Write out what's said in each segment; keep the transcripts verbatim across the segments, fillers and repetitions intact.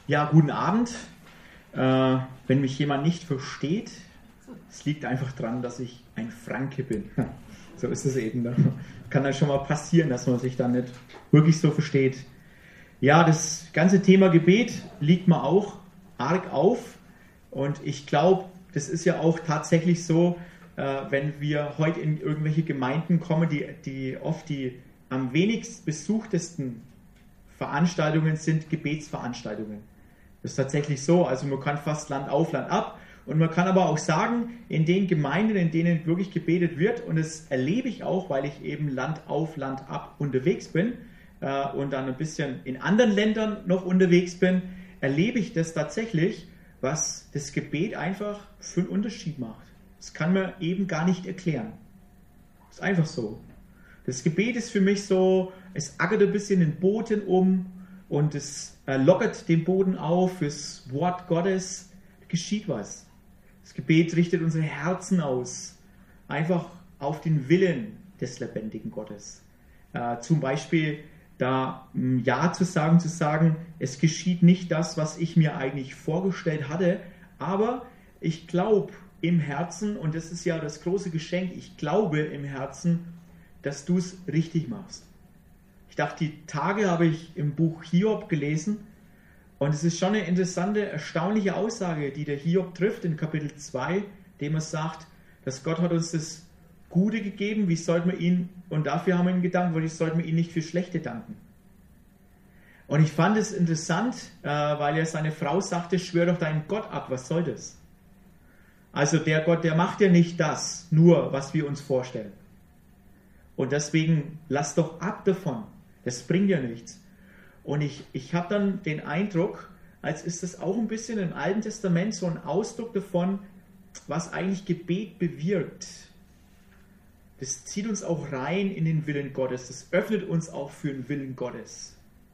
Ja, guten Abend. Äh, wenn mich jemand nicht versteht, es liegt einfach daran, dass ich ein Franke bin. So ist es eben. Da kann dann schon mal passieren, dass man sich dann nicht wirklich so versteht. Ja, das ganze Thema Gebet liegt mir auch arg auf. Und ich glaube, das ist ja auch tatsächlich so, äh, wenn wir heute in irgendwelche Gemeinden kommen, die, die oft die am wenigst besuchtesten Veranstaltungen sind Gebetsveranstaltungen. Das ist tatsächlich so. Also man kann fast Land auf, Land ab. Und man kann aber auch sagen, in den Gemeinden, in denen wirklich gebetet wird, und das erlebe ich auch, weil ich eben Land auf, Land ab unterwegs bin äh, und dann ein bisschen in anderen Ländern noch unterwegs bin, erlebe ich das tatsächlich, was das Gebet einfach für einen Unterschied macht. Das kann man eben gar nicht erklären. Das ist einfach so. Das Gebet ist für mich so, es ackert ein bisschen den Boden um und es äh, lockert den Boden auf fürs Wort Gottes. Geschieht was. Das Gebet richtet unsere Herzen aus, einfach auf den Willen des lebendigen Gottes. Äh, zum Beispiel da ein Ja zu sagen, zu sagen, es geschieht nicht das, was ich mir eigentlich vorgestellt hatte, aber ich glaube im Herzen, und das ist ja das große Geschenk, ich glaube im Herzen, dass du es richtig machst. Ich dachte, die Tage habe ich im Buch Hiob gelesen und es ist schon eine interessante, erstaunliche Aussage, die der Hiob trifft in Kapitel zwei, dem er sagt, dass Gott hat uns das Gute gegeben, wie sollten wir ihn, und dafür haben wir ihn gedankt, weil ich sollten wir ihn nicht für Schlechte danken. Und ich fand es interessant, weil er seine Frau sagte, schwör doch deinen Gott ab, was soll das? Also der Gott, der macht ja nicht das, nur was wir uns vorstellen. Und deswegen lass doch ab davon. Das bringt ja nichts. Und ich, ich habe dann den Eindruck, als ist das auch ein bisschen im Alten Testament so ein Ausdruck davon, was eigentlich Gebet bewirkt. Das zieht uns auch rein in den Willen Gottes. Das öffnet uns auch für den Willen Gottes.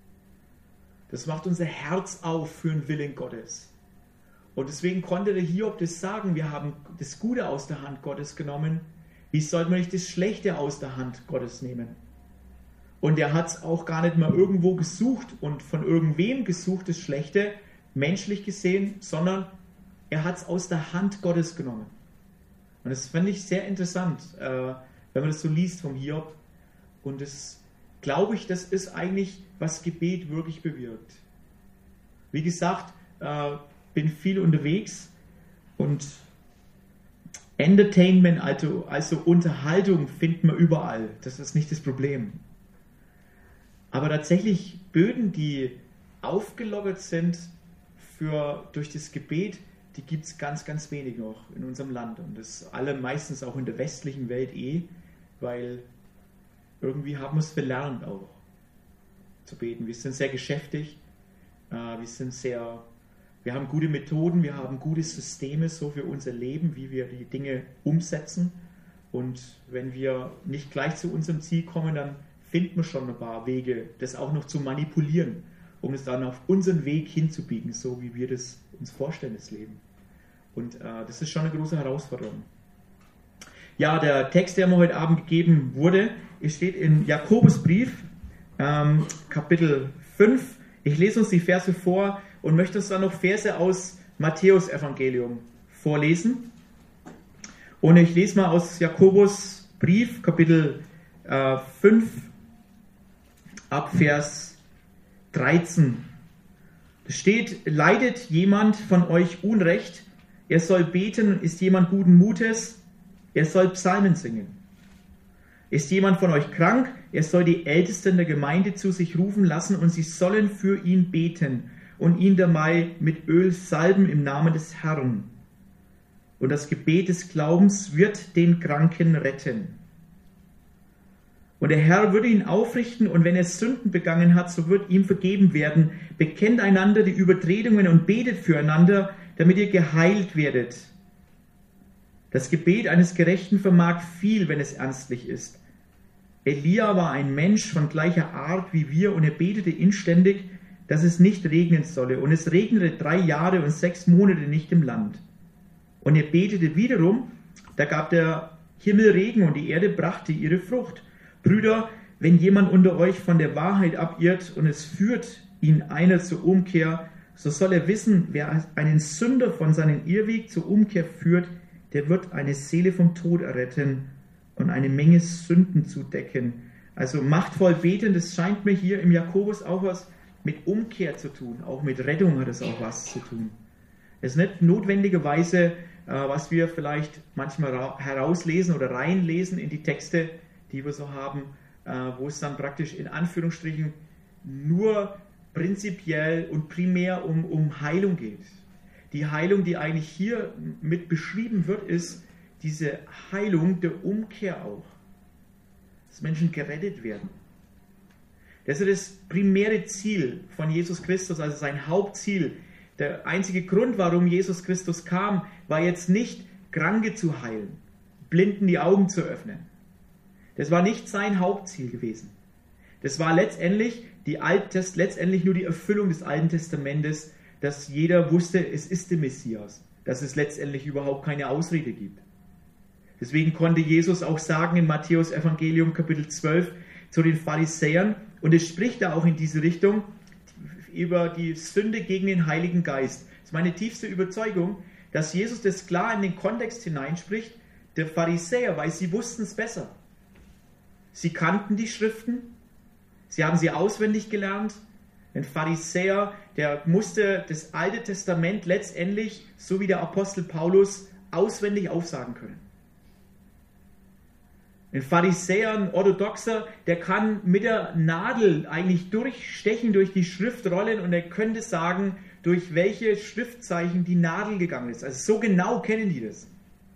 Das macht unser Herz auf für den Willen Gottes. Und deswegen konnte der Hiob das sagen, wir haben das Gute aus der Hand Gottes genommen. Wie sollte man nicht das Schlechte aus der Hand Gottes nehmen? Und er hat es auch gar nicht mal irgendwo gesucht und von irgendwem gesucht, das Schlechte, menschlich gesehen, sondern er hat es aus der Hand Gottes genommen. Und das fand ich sehr interessant, äh, wenn man das so liest vom Hiob. Und das glaube ich, das ist eigentlich, was Gebet wirklich bewirkt. Wie gesagt, äh, bin viel unterwegs und Entertainment, also, also Unterhaltung, findet man überall. Das ist nicht das Problem. Aber tatsächlich Böden, die aufgelockert sind für, durch das Gebet, die gibt es ganz, ganz wenig noch in unserem Land. Und das alle meistens auch in der westlichen Welt eh, weil irgendwie haben wir es verlernt auch zu beten. Wir sind sehr geschäftig, äh, wir sind sehr... Wir haben gute Methoden, wir haben gute Systeme so für unser Leben, wie wir die Dinge umsetzen. Und wenn wir nicht gleich zu unserem Ziel kommen, dann finden wir schon ein paar Wege, das auch noch zu manipulieren, um es dann auf unseren Weg hinzubiegen, so wie wir das uns vorstellen, das Leben. Und äh, das ist schon eine große Herausforderung. Ja, der Text, der mir heute Abend gegeben wurde, steht in Jakobusbrief, ähm, Kapitel fünf. Ich lese uns die Verse vor und möchte uns dann noch Verse aus Matthäus Evangelium vorlesen. Und ich lese mal aus Jakobus Brief, Kapitel äh, fünf, ab Vers dreizehn. Es steht, leidet jemand von euch Unrecht, er soll beten, ist jemand guten Mutes, er soll Psalmen singen. Ist jemand von euch krank, er soll die Ältesten der Gemeinde zu sich rufen lassen und sie sollen für ihn beten und ihn dabei mit Öl salben im Namen des Herrn. Und das Gebet des Glaubens wird den Kranken retten. Und der Herr würde ihn aufrichten und wenn er Sünden begangen hat, so wird ihm vergeben werden. Bekennt einander die Übertretungen und betet füreinander, damit ihr geheilt werdet. Das Gebet eines Gerechten vermag viel, wenn es ernstlich ist. Elia war ein Mensch von gleicher Art wie wir und er betete inständig, dass es nicht regnen solle. Und es regnete drei Jahre und sechs Monate nicht im Land. Und er betete wiederum, da gab der Himmel Regen und die Erde brachte ihre Frucht. Brüder, wenn jemand unter euch von der Wahrheit abirrt und es führt ihn einer zur Umkehr, so soll er wissen, wer einen Sünder von seinem Irrweg zur Umkehr führt, der wird eine Seele vom Tod erretten und eine Menge Sünden zudecken. Also machtvoll beten, das scheint mir hier im Jakobus auch was mit Umkehr zu tun. Auch mit Rettung hat es auch was zu tun. Es ist nicht notwendigerweise, was wir vielleicht manchmal herauslesen oder reinlesen in die Texte, die wir so haben, wo es dann praktisch in Anführungsstrichen nur prinzipiell und primär um, um Heilung geht. Die Heilung, die eigentlich hier mit beschrieben wird, ist diese Heilung der Umkehr auch. Dass Menschen gerettet werden. Das ist das primäre Ziel von Jesus Christus, also sein Hauptziel. Der einzige Grund, warum Jesus Christus kam, war jetzt nicht, Kranke zu heilen, Blinden die Augen zu öffnen. Das war nicht sein Hauptziel gewesen. Das war letztendlich, die Alt letztendlich nur die Erfüllung des Alten Testamentes, dass jeder wusste, es ist der Messias, dass es letztendlich überhaupt keine Ausrede gibt. Deswegen konnte Jesus auch sagen in Matthäus Evangelium Kapitel zwölf zu den Pharisäern, und es spricht da auch in diese Richtung, über die Sünde gegen den Heiligen Geist. Das ist meine tiefste Überzeugung, dass Jesus das klar in den Kontext hineinspricht, der Pharisäer, weil sie wussten es besser. Sie kannten die Schriften, sie haben sie auswendig gelernt. Ein Pharisäer, der musste das Alte Testament letztendlich, so wie der Apostel Paulus, auswendig aufsagen können. Ein Pharisäer, ein Orthodoxer, der kann mit der Nadel eigentlich durchstechen durch die Schriftrollen und er könnte sagen, durch welche Schriftzeichen die Nadel gegangen ist. Also so genau kennen die das.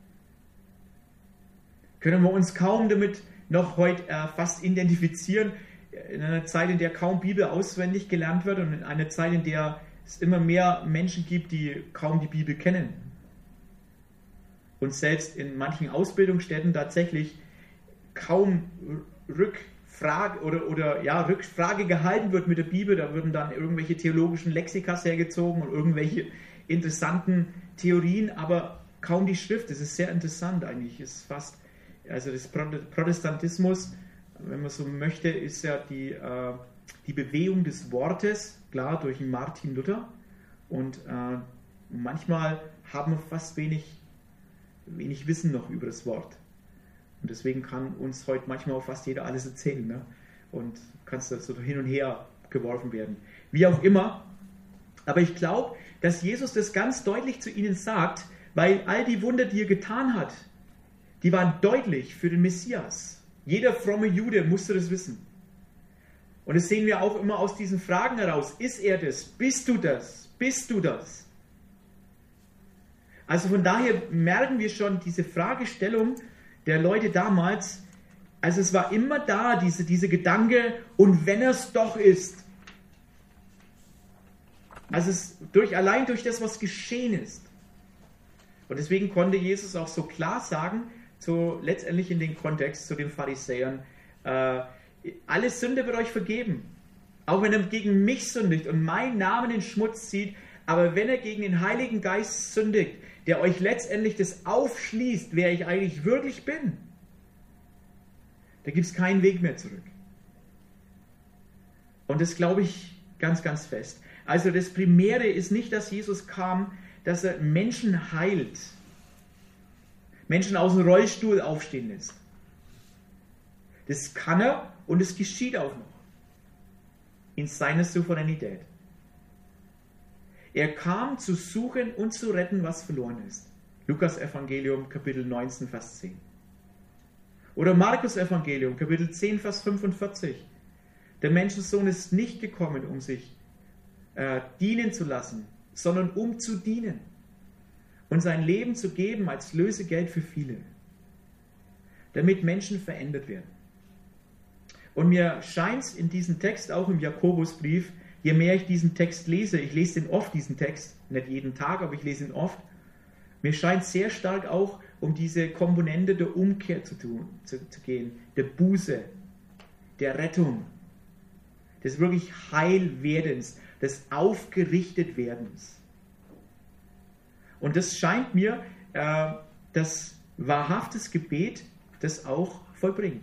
Können wir uns kaum damit noch heute äh, fast identifizieren, in einer Zeit, in der kaum Bibel auswendig gelernt wird und in einer Zeit, in der es immer mehr Menschen gibt, die kaum die Bibel kennen. Und selbst in manchen Ausbildungsstätten tatsächlich kaum Rückfrage oder, oder ja, Rückfrage gehalten wird mit der Bibel. Da würden dann irgendwelche theologischen Lexikas hergezogen und irgendwelche interessanten Theorien, aber kaum die Schrift. Das ist sehr interessant eigentlich. Es ist fast, also das Protestantismus, wenn man so möchte, ist ja die, äh, die Bewegung des Wortes, klar, durch Martin Luther. Und äh, manchmal haben wir fast wenig, wenig Wissen noch über das Wort. Und deswegen kann uns heute manchmal auch fast jeder alles erzählen. Ne? Und kannst da so hin und her geworfen werden. Wie auch immer. Aber ich glaube, dass Jesus das ganz deutlich zu ihnen sagt, weil all die Wunder, die er getan hat, die waren deutlich für den Messias. Jeder fromme Jude musste das wissen. Und das sehen wir auch immer aus diesen Fragen heraus. Ist er das? Bist du das? Bist du das? Also von daher merken wir schon diese Fragestellung der Leute damals, also es war immer da, diese, diese Gedanke, und wenn er es doch ist. Also es durch, allein durch das, was geschehen ist. Und deswegen konnte Jesus auch so klar sagen, so letztendlich in den Kontext zu den Pharisäern, äh, alle Sünde wird euch vergeben. Auch wenn er gegen mich sündigt und meinen Namen in Schmutz zieht, aber wenn er gegen den Heiligen Geist sündigt, der euch letztendlich das aufschließt, wer ich eigentlich wirklich bin, da gibt es keinen Weg mehr zurück. Und das glaube ich ganz, ganz fest. Also das Primäre ist nicht, dass Jesus kam, dass er Menschen heilt, Menschen aus dem Rollstuhl aufstehen lässt. Das kann er und es geschieht auch noch in seiner Souveränität. Er kam zu suchen und zu retten, was verloren ist. Lukas Evangelium, Kapitel neunzehn, Vers zehn. Oder Markus Evangelium, Kapitel zehn, Vers fünfundvierzig. Der Menschensohn ist nicht gekommen, um sich äh, dienen zu lassen, sondern um zu dienen und sein Leben zu geben als Lösegeld für viele, damit Menschen verändert werden. Und mir scheint es in diesem Text, auch im Jakobusbrief, je mehr ich diesen Text lese, ich lese den oft, diesen Text, nicht jeden Tag, aber ich lese ihn oft, mir scheint sehr stark auch um diese Komponente der Umkehr zu, tun, zu, zu gehen, der Buße, der Rettung, des wirklich Heilwerdens, des Aufgerichtetwerdens. Und das scheint mir äh, das wahrhaftes Gebet, das auch vollbringt.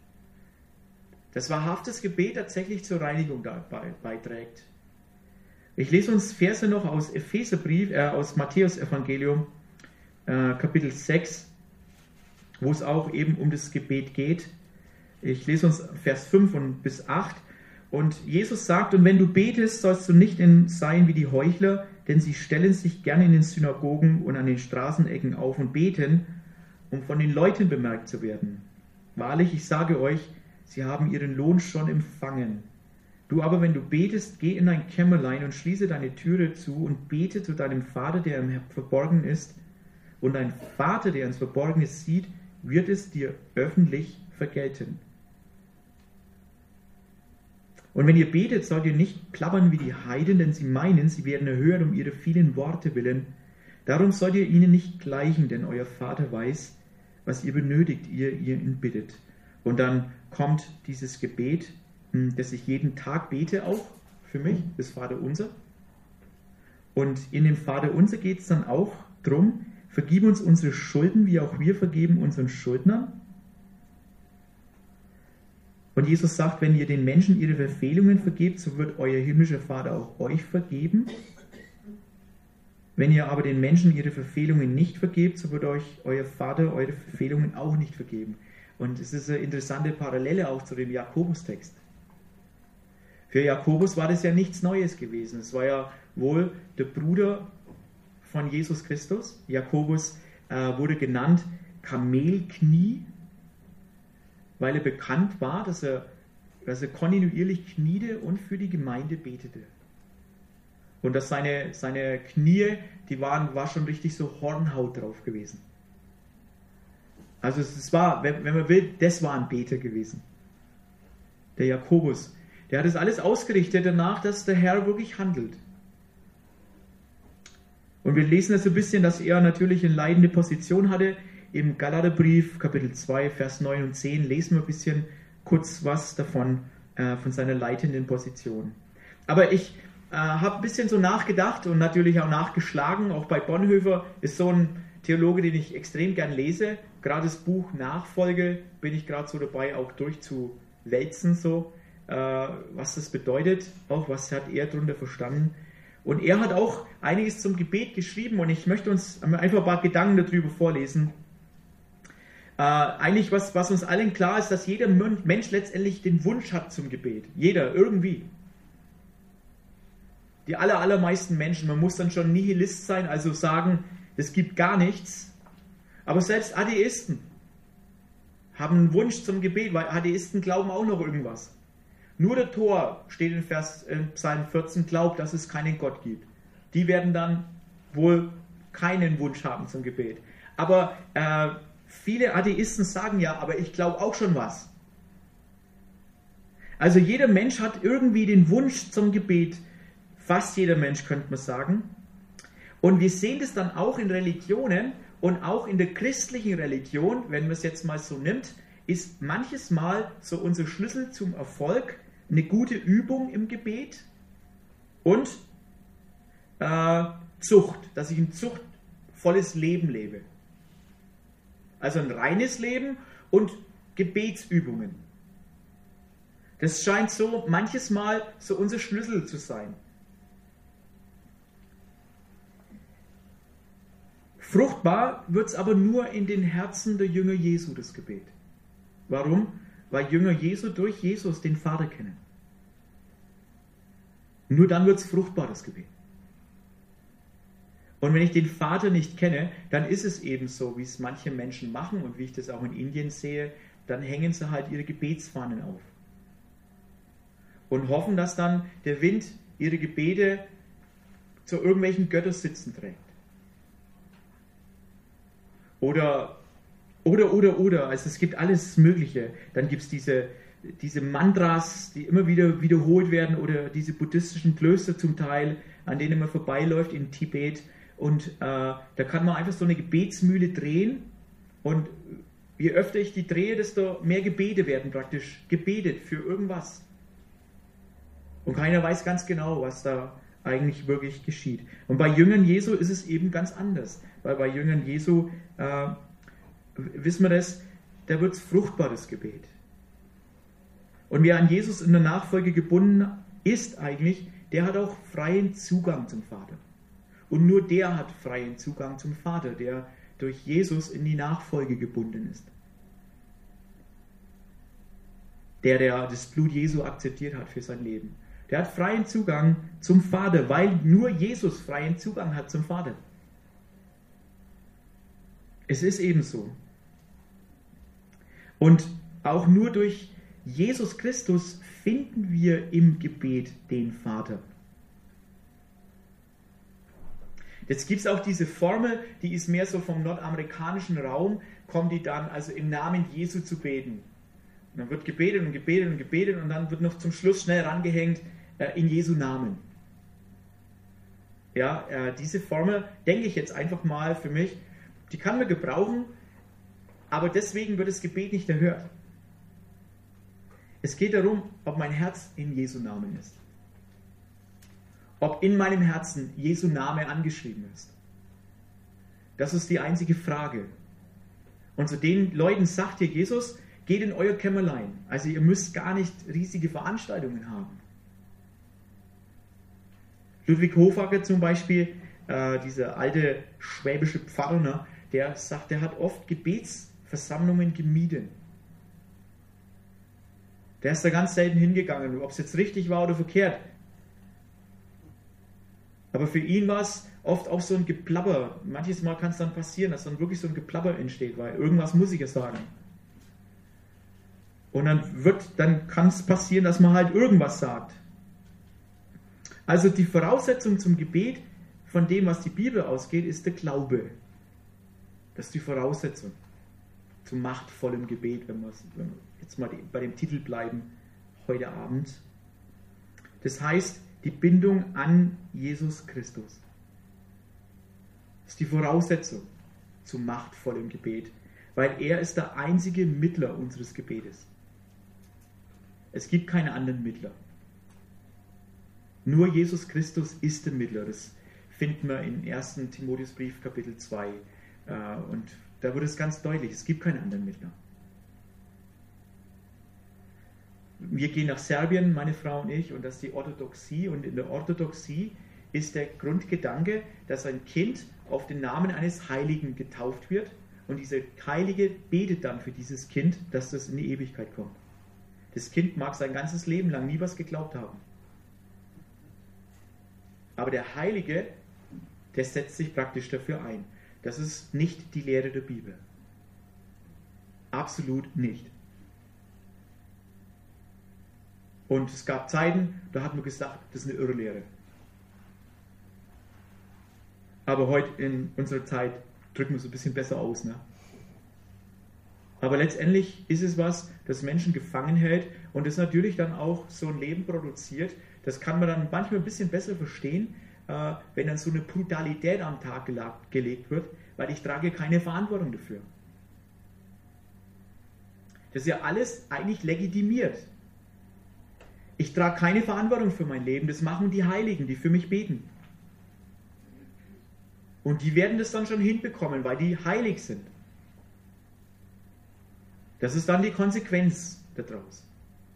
Das wahrhaftes Gebet tatsächlich zur Reinigung dabei beiträgt. Ich lese uns Verse noch aus Epheserbrief, äh, aus Matthäus Evangelium, äh, Kapitel sechs, wo es auch eben um das Gebet geht. Ich lese uns Vers fünf und bis acht. Und Jesus sagt, und wenn du betest, sollst du nicht in, sein wie die Heuchler, denn sie stellen sich gerne in den Synagogen und an den Straßenecken auf und beten, um von den Leuten bemerkt zu werden. Wahrlich, ich sage euch, sie haben ihren Lohn schon empfangen. Du aber, wenn du betest, geh in dein Kämmerlein und schließe deine Türe zu und bete zu deinem Vater, der im Verborgenen ist. Und dein Vater, der ins Verborgene sieht, wird es dir öffentlich vergelten. Und wenn ihr betet, sollt ihr nicht plappern wie die Heiden, denn sie meinen, sie werden erhört um ihre vielen Worte willen. Darum sollt ihr ihnen nicht gleichen, denn euer Vater weiß, was ihr benötigt, ihr, ihr ihn bittet. Und dann kommt dieses Gebet, das ich jeden Tag bete, auch für mich, das Vaterunser. Und in dem Vaterunser geht es dann auch darum, vergib uns unsere Schulden, wie auch wir vergeben unseren Schuldnern. Und Jesus sagt, wenn ihr den Menschen ihre Verfehlungen vergebt, so wird euer himmlischer Vater auch euch vergeben. Wenn ihr aber den Menschen ihre Verfehlungen nicht vergebt, so wird euch euer Vater eure Verfehlungen auch nicht vergeben. Und es ist eine interessante Parallele auch zu dem Jakobus-Text. Für Jakobus war das ja nichts Neues gewesen. Es war ja wohl der Bruder von Jesus Christus. Jakobus äh, wurde genannt Kamelknie, weil er bekannt war, dass er, dass er kontinuierlich kniete und für die Gemeinde betete. Und dass seine, seine Knie, die waren, war schon richtig so Hornhaut drauf gewesen. Also es war, wenn, wenn man will, das war ein Beter gewesen. Der Jakobus. Der hat es alles ausgerichtet danach, dass der Herr wirklich handelt. Und wir lesen das so ein bisschen, dass er natürlich eine leidende Position hatte. Im Galaterbrief, Kapitel zwei, Vers neun und zehn, lesen wir ein bisschen kurz was davon, äh, von seiner leitenden Position. Aber ich äh, habe ein bisschen so nachgedacht und natürlich auch nachgeschlagen. Auch bei Bonhoeffer ist so ein Theologe, den ich extrem gern lese. Gerade das Buch Nachfolge bin ich gerade so dabei, auch durchzuwälzen, so, äh, was das bedeutet, auch was hat er darunter verstanden. Und er hat auch einiges zum Gebet geschrieben und ich möchte uns einfach ein paar Gedanken darüber vorlesen. Äh, eigentlich, was, was uns allen klar ist, dass jeder Mensch letztendlich den Wunsch hat zum Gebet. Jeder, irgendwie. Die aller, allermeisten Menschen, man muss dann schon Nihilist sein, also sagen, es gibt gar nichts. Aber selbst Atheisten haben einen Wunsch zum Gebet, weil Atheisten glauben auch noch irgendwas. Nur der Tor, steht in, Vers, in Psalm vierzehn, glaubt, dass es keinen Gott gibt. Die werden dann wohl keinen Wunsch haben zum Gebet. Aber äh, viele Atheisten sagen ja, aber ich glaube auch schon was. Also jeder Mensch hat irgendwie den Wunsch zum Gebet. Fast jeder Mensch, könnte man sagen. Und wir sehen das dann auch in Religionen und auch in der christlichen Religion, wenn man es jetzt mal so nimmt, ist manches Mal so unser Schlüssel zum Erfolg eine gute Übung im Gebet und äh, Zucht, dass ich ein zuchtvolles Leben lebe. Also ein reines Leben und Gebetsübungen. Das scheint so manches Mal so unser Schlüssel zu sein. Fruchtbar wird es aber nur in den Herzen der Jünger Jesu, das Gebet. Warum? Weil Jünger Jesu durch Jesus den Vater kennen. Nur dann wird es fruchtbar, das Gebet. Und wenn ich den Vater nicht kenne, dann ist es eben so, wie es manche Menschen machen und wie ich das auch in Indien sehe, dann hängen sie halt ihre Gebetsfahnen auf. Und hoffen, dass dann der Wind ihre Gebete zu irgendwelchen Göttersitzen trägt. Oder, oder, oder, oder, also es gibt alles Mögliche. Dann gibt es diese, diese Mantras, die immer wieder wiederholt werden, oder diese buddhistischen Klöster zum Teil, an denen man vorbeiläuft in Tibet. Und äh, da kann man einfach so eine Gebetsmühle drehen. Und je öfter ich die drehe, desto mehr Gebete werden praktisch gebetet für irgendwas. Und keiner weiß ganz genau, was da eigentlich wirklich geschieht. Und bei Jüngern Jesu ist es eben ganz anders. Weil bei Jüngern Jesu, äh, wissen wir das, da wird es fruchtbar, das Gebet. Und wer an Jesus in der Nachfolge gebunden ist eigentlich, der hat auch freien Zugang zum Vater. Und nur der hat freien Zugang zum Vater, der durch Jesus in die Nachfolge gebunden ist. Der, der das Blut Jesu akzeptiert hat für sein Leben. Der hat freien Zugang zum Vater, weil nur Jesus freien Zugang hat zum Vater. Es ist eben so. Und auch nur durch Jesus Christus finden wir im Gebet den Vater. Jetzt gibt es auch diese Formel, die ist mehr so vom nordamerikanischen Raum, kommt die dann also im Namen Jesu zu beten. Und dann wird gebetet und gebetet und gebetet und dann wird noch zum Schluss schnell rangehängt, äh, in Jesu Namen. Ja, äh, diese Formel denke ich jetzt einfach mal für mich, die kann man gebrauchen, aber deswegen wird das Gebet nicht erhört. Es geht darum, ob mein Herz in Jesu Namen ist. Ob in meinem Herzen Jesu Name angeschrieben ist. Das ist die einzige Frage. Und zu den Leuten sagt hier Jesus, geht in euer Kämmerlein. Also ihr müsst gar nicht riesige Veranstaltungen haben. Ludwig Hofacker zum Beispiel, äh, dieser alte schwäbische Pfarrer, der sagt, der hat oft Gebetsversammlungen gemieden. Der ist da ganz selten hingegangen, ob es jetzt richtig war oder verkehrt. Aber für ihn war es oft auch so ein Geplapper. Manches Mal kann es dann passieren, dass dann wirklich so ein Geplapper entsteht, weil irgendwas muss ich ja sagen. Und dann wird, dann kann es passieren, dass man halt irgendwas sagt. Also die Voraussetzung zum Gebet von dem, was die Bibel ausgeht, ist der Glaube. Das ist die Voraussetzung zu machtvollem Gebet, wenn wir jetzt mal bei dem Titel bleiben, heute Abend. Das heißt, die Bindung an Jesus Christus. Das ist die Voraussetzung zu machtvollem Gebet, weil er ist der einzige Mittler unseres Gebetes. Es gibt keine anderen Mittler. Nur Jesus Christus ist der Mittler. Das finden wir im ersten Timotheusbrief Kapitel zwei. Und da wird es ganz deutlich, es gibt keine anderen Mittler. Wir gehen nach Serbien, meine Frau und ich, und das ist die Orthodoxie. Und in der Orthodoxie ist der Grundgedanke, dass ein Kind auf den Namen eines Heiligen getauft wird und dieser Heilige betet dann für dieses Kind, dass das in die Ewigkeit kommt. Das Kind mag sein ganzes Leben lang nie was geglaubt haben. Aber der Heilige, der setzt sich praktisch dafür ein. Das ist nicht die Lehre der Bibel. Absolut nicht. Und es gab Zeiten, da hat man gesagt, das ist eine Irrlehre. Aber heute in unserer Zeit drücken wir es ein bisschen besser aus. Ne? Aber letztendlich ist es was, das Menschen gefangen hält und das natürlich dann auch so ein Leben produziert. Das kann man dann manchmal ein bisschen besser verstehen, äh, wenn dann so eine Brutalität am Tag gelag, gelegt wird, weil ich trage keine Verantwortung dafür. Das ist ja alles eigentlich legitimiert. Ich trage keine Verantwortung für mein Leben, das machen die Heiligen, die für mich beten. Und die werden das dann schon hinbekommen, weil die heilig sind. Das ist dann die Konsequenz daraus.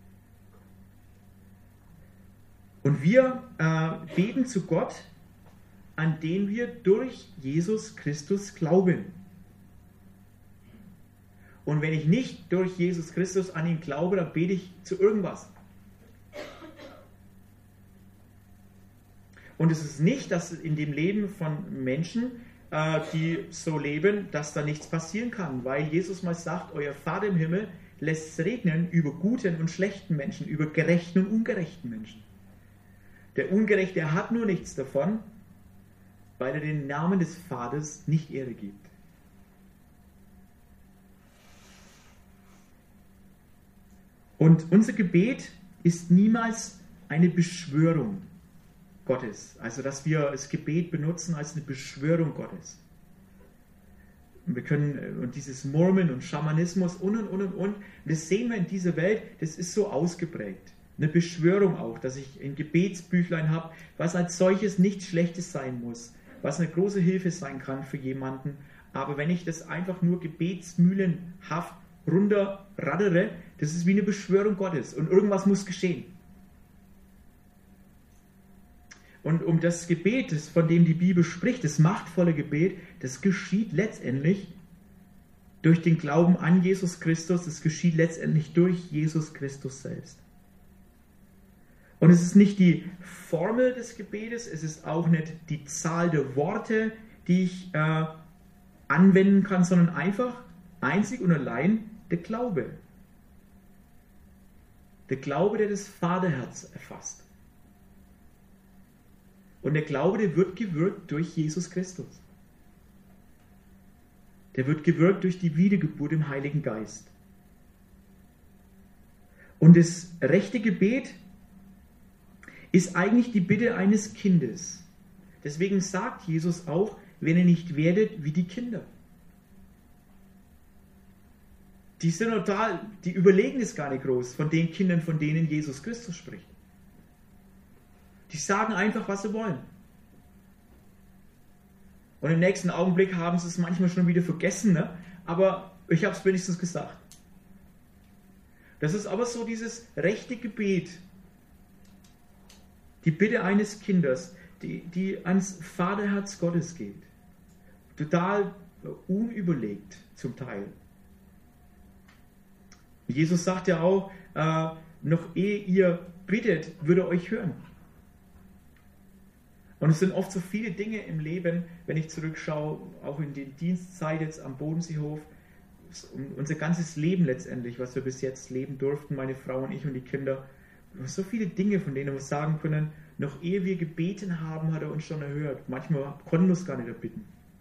Und wir äh, beten zu Gott, an den wir durch Jesus Christus glauben. Und wenn ich nicht durch Jesus Christus an ihn glaube, dann bete ich zu irgendwas. Und es ist nicht, dass in dem Leben von Menschen, äh, die so leben, dass da nichts passieren kann, weil Jesus mal sagt, euer Vater im Himmel lässt es regnen über guten und schlechten Menschen, über gerechten und ungerechten Menschen. Der Ungerechte, er hat nur nichts davon, weil er den Namen des Vaters nicht Ehre gibt. Und unser Gebet ist niemals eine Beschwörung Gottes. Also, dass wir das Gebet benutzen als eine Beschwörung Gottes. Und wir können, und dieses Murmeln und Schamanismus und und und und und, das sehen wir in dieser Welt, das ist so ausgeprägt. Eine Beschwörung auch, dass ich ein Gebetsbüchlein habe, was als solches nichts Schlechtes sein muss, was eine große Hilfe sein kann für jemanden. Aber wenn ich das einfach nur gebetsmühlenhaft runterraddere, das ist wie eine Beschwörung Gottes und irgendwas muss geschehen. Und um das Gebet, das, von dem die Bibel spricht, das machtvolle Gebet, das geschieht letztendlich durch den Glauben an Jesus Christus, das geschieht letztendlich durch Jesus Christus selbst. Und es ist nicht die Formel des Gebetes, es ist auch nicht die Zahl der Worte, die ich äh, anwenden kann, sondern einfach einzig und allein der Glaube. Der Glaube, der das Vaterherz erfasst. Und der Glaube, der wird gewirkt durch Jesus Christus. Der wird gewirkt durch die Wiedergeburt im Heiligen Geist. Und das rechte Gebet ist eigentlich die Bitte eines Kindes. Deswegen sagt Jesus auch, wenn ihr nicht werdet wie die Kinder. Die sind total, die überlegen es gar nicht groß von den Kindern, von denen Jesus Christus spricht. Die sagen einfach, was sie wollen. Und im nächsten Augenblick haben sie es manchmal schon wieder vergessen, ne? Aber ich habe es wenigstens gesagt. Das ist aber so dieses rechte Gebet, die Bitte eines Kindes, die, die ans Vaterherz Gottes geht. Total unüberlegt zum Teil. Jesus sagt ja auch, äh, noch ehe ihr bittet, würde er euch hören. Und es sind oft so viele Dinge im Leben, wenn ich zurückschaue, auch in die Dienstzeit jetzt am Bodenseehof, unser ganzes Leben letztendlich, was wir bis jetzt leben durften, meine Frau und ich und die Kinder, so viele Dinge, von denen wir sagen können, noch ehe wir gebeten haben, hat er uns schon erhört. Manchmal konnten wir es gar nicht erbitten.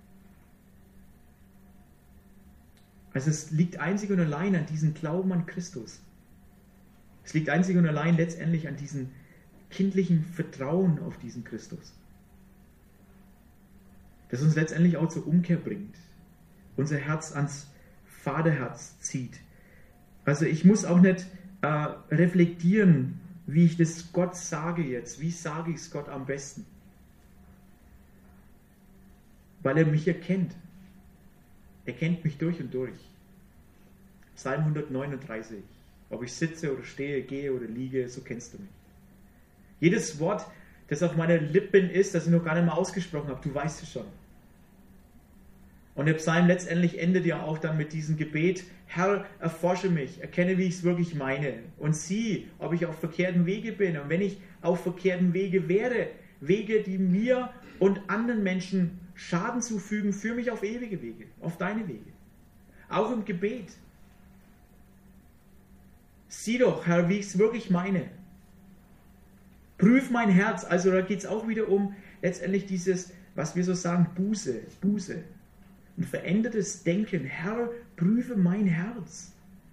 Also es liegt einzig und allein an diesem Glauben an Christus. Es liegt einzig und allein letztendlich an diesem kindlichen Vertrauen auf diesen Christus. Das uns letztendlich auch zur Umkehr bringt. Unser Herz ans Vaterherz zieht. Also ich muss auch nicht äh, reflektieren, wie ich das Gott sage jetzt. Wie sage ich es Gott am besten? Weil er mich erkennt. Er kennt mich durch und durch. Psalm hundertneununddreißig. Ob ich sitze oder stehe, gehe oder liege, so kennst du mich. Jedes Wort, das auf meinen Lippen ist, das ich noch gar nicht mal ausgesprochen habe, du weißt es schon. Und der Psalm letztendlich endet ja auch dann mit diesem Gebet: Herr, erforsche mich, erkenne, wie ich es wirklich meine und sieh, ob ich auf verkehrten Wege bin. Und wenn ich auf verkehrten Wege wäre, Wege, die mir und anderen Menschen Schaden zufügen, führe mich auf ewige Wege, auf deine Wege. Auch im Gebet. Sieh doch, Herr, wie ich es wirklich meine. Prüf mein Herz. Also da geht es auch wieder um letztendlich dieses, was wir so sagen, Buße, Buße. Ein verändertes Denken. Herr, prüfe mein Herz.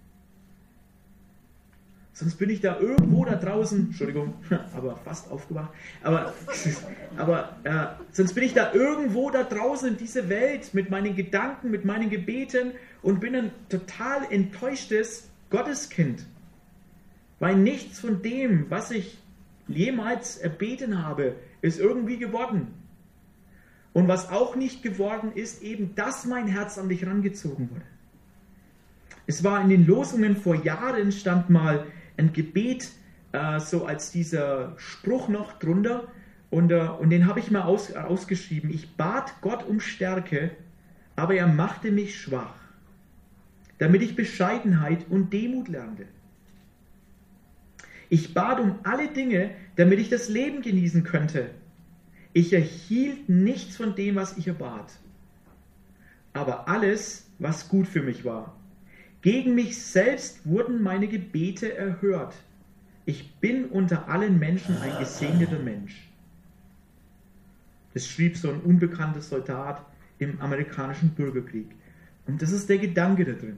Sonst bin ich da irgendwo da draußen, Entschuldigung, aber fast aufgewacht, aber, aber äh, sonst bin ich da irgendwo da draußen in dieser Welt mit meinen Gedanken, mit meinen Gebeten und bin ein total enttäuschtes Gotteskind. Weil nichts von dem, was ich jemals erbeten habe, ist irgendwie geworden. Und was auch nicht geworden ist, eben, dass mein Herz an dich rangezogen wurde. Es war in den Losungen vor Jahren, stand mal ein Gebet, äh, so als dieser Spruch noch drunter, und, äh, und den habe ich mal aus, äh, ausgeschrieben. Ich bat Gott um Stärke, aber er machte mich schwach, damit ich Bescheidenheit und Demut lernte. Ich bat um alle Dinge, damit ich das Leben genießen könnte. Ich erhielt nichts von dem, was ich erbat, aber alles, was gut für mich war. Gegen mich selbst wurden meine Gebete erhört. Ich bin unter allen Menschen ein gesegneter Mensch. Das schrieb so ein unbekannter Soldat im amerikanischen Bürgerkrieg. Und das ist der Gedanke da drin.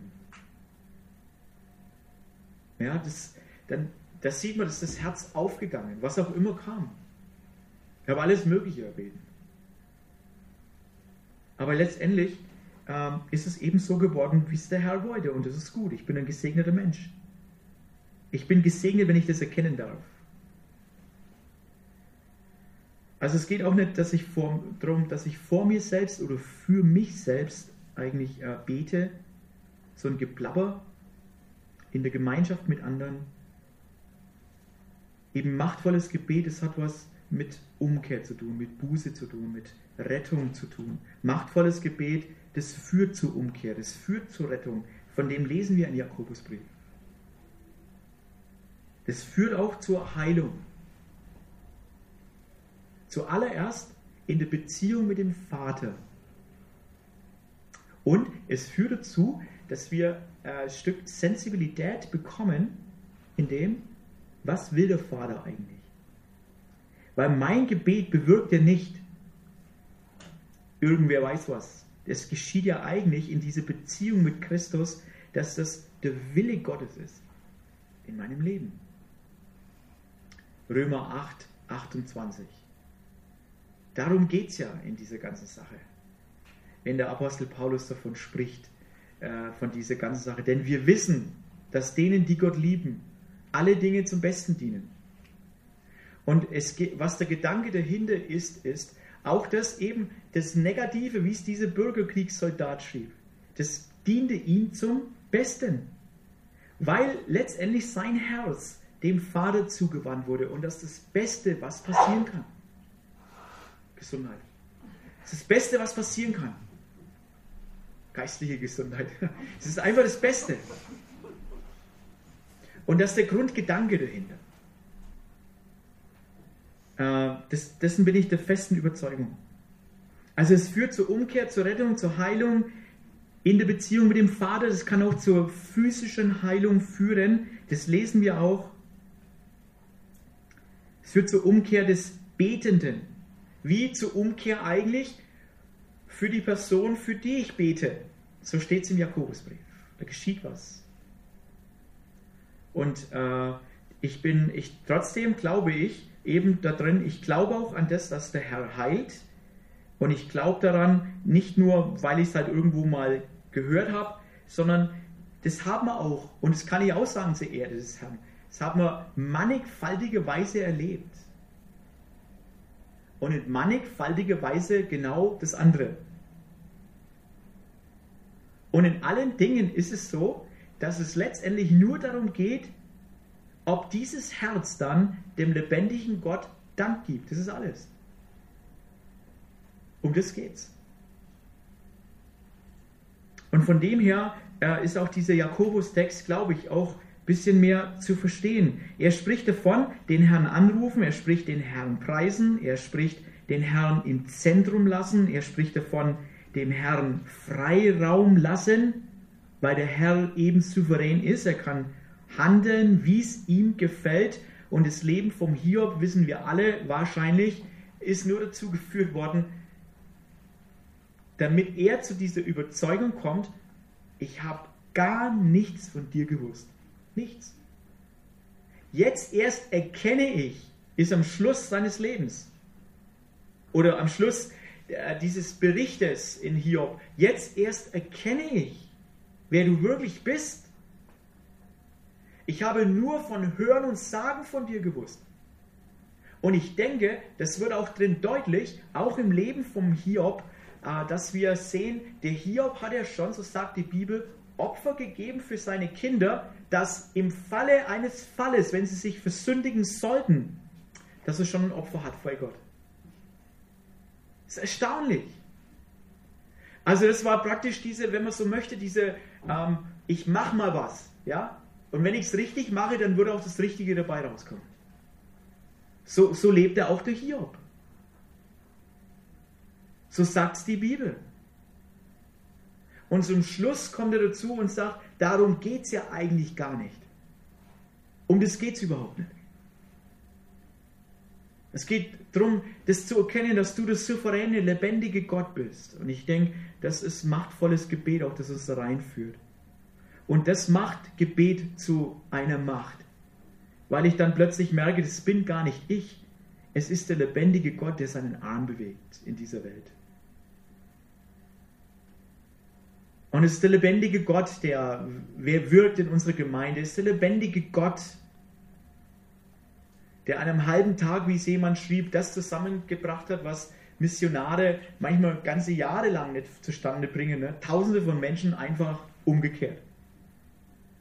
Ja, das, dann, da sieht man, dass das Herz aufgegangen, was auch immer kam. Ich habe alles Mögliche erbeten. Aber letztendlich ähm, ist es eben so geworden, wie es der Herr wollte. Und das ist gut. Ich bin ein gesegneter Mensch. Ich bin gesegnet, wenn ich das erkennen darf. Also es geht auch nicht dass ich vor, darum, dass ich vor mir selbst oder für mich selbst eigentlich äh, bete, so ein Geplapper in der Gemeinschaft mit anderen. Eben machtvolles Gebet, es hat was mit Umkehr zu tun, mit Buße zu tun, mit Rettung zu tun. Machtvolles Gebet, das führt zur Umkehr, das führt zur Rettung. Von dem lesen wir in Jakobusbrief. Das führt auch zur Heilung. Zuallererst in der Beziehung mit dem Vater. Und es führt dazu, dass wir ein Stück Sensibilität bekommen in dem, was will der Vater eigentlich? Weil mein Gebet bewirkt ja nicht, irgendwer weiß was. Es geschieht ja eigentlich in dieser Beziehung mit Christus, dass das der Wille Gottes ist in meinem Leben. Römer acht, achtundzwanzig. Darum geht es ja in dieser ganzen Sache. Wenn der Apostel Paulus davon spricht, äh, von dieser ganzen Sache. Denn wir wissen, dass denen, die Gott lieben, alle Dinge zum Besten dienen. Und es, was der Gedanke dahinter ist, ist auch das eben, das Negative, wie es dieser Bürgerkriegssoldat schrieb, das diente ihm zum Besten. Weil letztendlich sein Herz dem Vater zugewandt wurde und das ist das Beste, was passieren kann. Gesundheit. Das ist das Beste, was passieren kann. Geistliche Gesundheit. Es ist einfach das Beste. Und das ist der Grundgedanke dahinter. Äh, das, dessen bin ich der festen Überzeugung. Also es führt zur Umkehr, zur Rettung, zur Heilung in der Beziehung mit dem Vater. Das kann auch zur physischen Heilung führen. Das lesen wir auch. Es führt zur Umkehr des Betenden. Wie zur Umkehr eigentlich für die Person, für die ich bete. So steht es im Jakobusbrief. Da geschieht was. Und äh, ich bin, ich, trotzdem glaube ich eben da drin, ich glaube auch an das, dass der Herr heilt. Und ich glaube daran, nicht nur, weil ich es halt irgendwo mal gehört habe, sondern das haben wir auch. Und das kann ich auch sagen zur Ehre des Herrn. Das haben wir mannigfaltige Weise erlebt. Und in mannigfaltiger Weise genau das andere. Und in allen Dingen ist es so, dass es letztendlich nur darum geht, ob dieses Herz dann dem lebendigen Gott Dank gibt. Das ist alles. Um das geht's. Und von dem her äh, ist auch dieser Jakobus-Text, glaube ich, auch ein bisschen mehr zu verstehen. Er spricht davon, den Herrn anrufen, er spricht den Herrn preisen, er spricht den Herrn im Zentrum lassen, er spricht davon, dem Herrn Freiraum lassen, weil der Herr eben souverän ist, er kann handeln, wie es ihm gefällt. Und das Leben vom Hiob, wissen wir alle wahrscheinlich, ist nur dazu geführt worden, damit er zu dieser Überzeugung kommt, ich habe gar nichts von dir gewusst. Nichts. Jetzt erst erkenne ich, ist am Schluss seines Lebens oder am Schluss äh, dieses Berichtes in Hiob, jetzt erst erkenne ich, wer du wirklich bist. Ich habe nur von Hören und Sagen von dir gewusst. Und ich denke, das wird auch drin deutlich, auch im Leben vom Hiob, dass wir sehen, der Hiob hat ja schon, so sagt die Bibel, Opfer gegeben für seine Kinder, dass im Falle eines Falles, wenn sie sich versündigen sollten, dass er schon ein Opfer hat vor Gott. Das ist erstaunlich. Also das war praktisch diese, wenn man so möchte, diese, ähm, ich mache mal was, ja, und wenn ich es richtig mache, dann würde auch das Richtige dabei rauskommen. So, so lebt er auch der Hiob. So sagt es die Bibel. Und zum Schluss kommt er dazu und sagt, darum geht es ja eigentlich gar nicht. Um das geht es überhaupt nicht. Es geht darum, das zu erkennen, dass du der souveräne, lebendige Gott bist. Und ich denke, das ist machtvolles Gebet, auch das uns da reinführt. Und das macht Gebet zu einer Macht. Weil ich dann plötzlich merke, das bin gar nicht ich. Es ist der lebendige Gott, der seinen Arm bewegt in dieser Welt. Und es ist der lebendige Gott, der wer wirkt in unserer Gemeinde. Es ist der lebendige Gott, der an einem halben Tag, wie es jemand schrieb, das zusammengebracht hat, was Missionare manchmal ganze Jahre lang nicht zustande bringen. Ne? Tausende von Menschen einfach umgekehrt.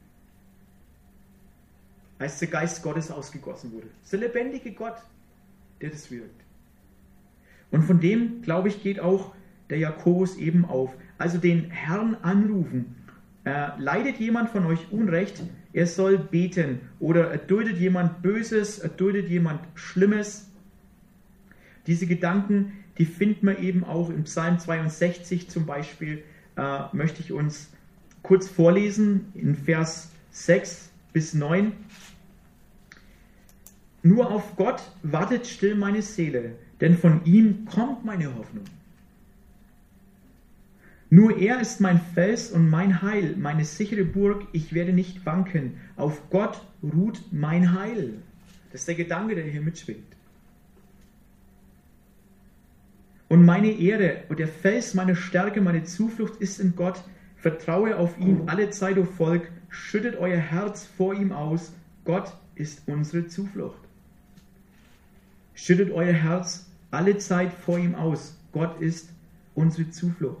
Als der Geist Gottes ausgegossen wurde. Das ist der lebendige Gott. der das wirkt. Und von dem, glaube ich, geht auch der Jakobus eben auf. Also den Herrn anrufen. Äh, leidet jemand von euch Unrecht, er soll beten. Oder erduldet jemand Böses, erduldet jemand Schlimmes. Diese Gedanken, die finden wir eben auch im Psalm zweiundsechzig zum Beispiel, äh, möchte ich uns kurz vorlesen, in Vers sechs bis neun. Nur auf Gott wartet still meine Seele, denn von ihm kommt meine Hoffnung. Nur er ist mein Fels und mein Heil, meine sichere Burg, ich werde nicht wanken. Auf Gott ruht mein Heil. Das ist der Gedanke, der hier mitschwingt. Und meine Ehre und der Fels meiner Stärke, meine Zuflucht ist in Gott. Vertraue auf ihn alle Zeit, o Volk, schüttet euer Herz vor ihm aus. Gott ist unsere Zuflucht. Schüttet euer Herz alle Zeit vor ihm aus. Gott ist unsere Zuflucht.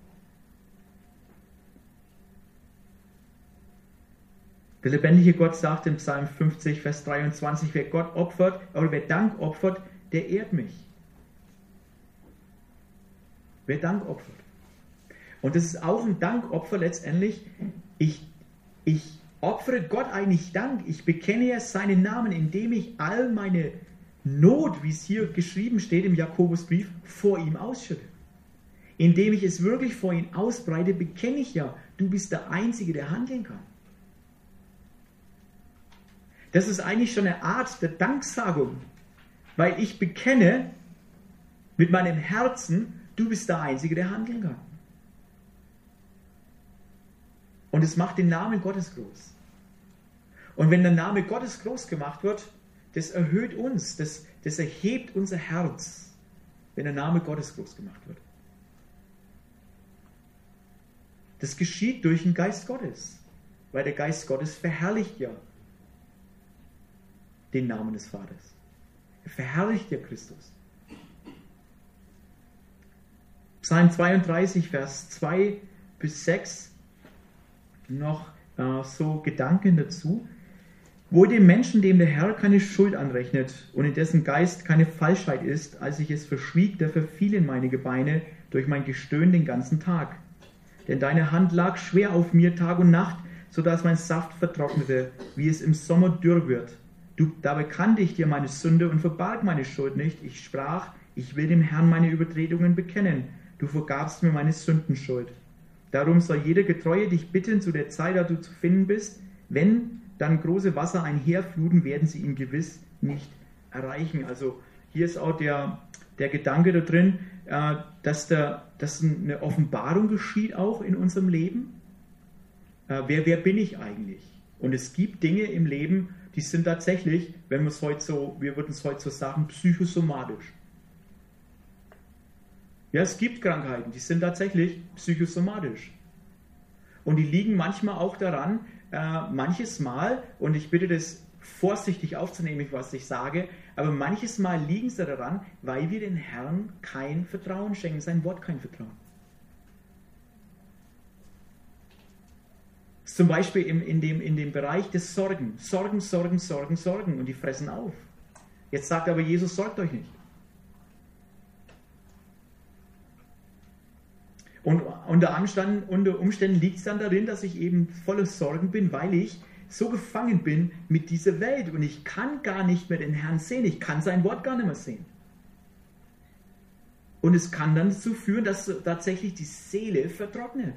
Der lebendige Gott sagt im Psalm fünfzig, Vers dreiundzwanzig, wer Gott opfert, oder wer Dank opfert, der ehrt mich. Wer Dank opfert. Und das ist auch ein Dankopfer letztendlich. Ich, ich opfere Gott eigentlich Dank. Ich bekenne ja seinen Namen, indem ich all meine Not, wie es hier geschrieben steht im Jakobusbrief, vor ihm ausschütte. Indem ich es wirklich vor ihm ausbreite, bekenne ich ja, du bist der Einzige, der handeln kann. Das ist eigentlich schon eine Art der Danksagung, weil ich bekenne mit meinem Herzen, du bist der Einzige, der handeln kann. Und es macht den Namen Gottes groß. Und wenn der Name Gottes groß gemacht wird, das erhöht uns, das, das erhebt unser Herz, wenn der Name Gottes groß gemacht wird. Das geschieht durch den Geist Gottes, weil der Geist Gottes verherrlicht ja den Namen des Vaters. Er verherrlicht ja Christus. Psalm zweiunddreißig, Vers zwei bis sechs, noch äh, so Gedanken dazu. Wohl dem Menschen, dem der Herr keine Schuld anrechnet und in dessen Geist keine Falschheit ist, als ich es verschwieg, der verfielen meine Gebeine durch mein Gestöhn den ganzen Tag. Denn deine Hand lag schwer auf mir Tag und Nacht, so dass mein Saft vertrocknete, wie es im Sommer dürr wird. Du, da bekannte ich dir meine Sünde und verbarg meine Schuld nicht. Ich sprach, ich will dem Herrn meine Übertretungen bekennen. Du vergabst mir meine Sündenschuld. Darum soll jeder Getreue dich bitten zu der Zeit, da du zu finden bist. Wenn dann große Wasser einherfluten, werden sie ihn gewiss nicht erreichen. Also hier ist auch der, der Gedanke da drin, äh, dass, der, dass eine Offenbarung geschieht auch in unserem Leben. Äh, wer, wer bin ich eigentlich? Und es gibt Dinge im Leben, die sind tatsächlich, wenn wir es heute so, wir würden es heute so sagen, psychosomatisch. Ja, es gibt Krankheiten, die sind tatsächlich psychosomatisch. Und die liegen manchmal auch daran, äh, manches Mal, und ich bitte das vorsichtig aufzunehmen, was ich sage, aber manches Mal liegen sie daran, weil wir den Herrn kein Vertrauen schenken, sein Wort kein Vertrauen. Zum Beispiel in, in, dem, in dem Bereich des Sorgen. Sorgen, Sorgen, Sorgen, Sorgen. Und die fressen auf. Jetzt sagt aber Jesus, sorgt euch nicht. Und unter Umständen, unter Umständen liegt es dann darin, dass ich eben voller Sorgen bin, weil ich so gefangen bin mit dieser Welt. Und ich kann gar nicht mehr den Herrn sehen. Ich kann sein Wort gar nicht mehr sehen. Und es kann dann dazu führen, dass tatsächlich die Seele vertrocknet.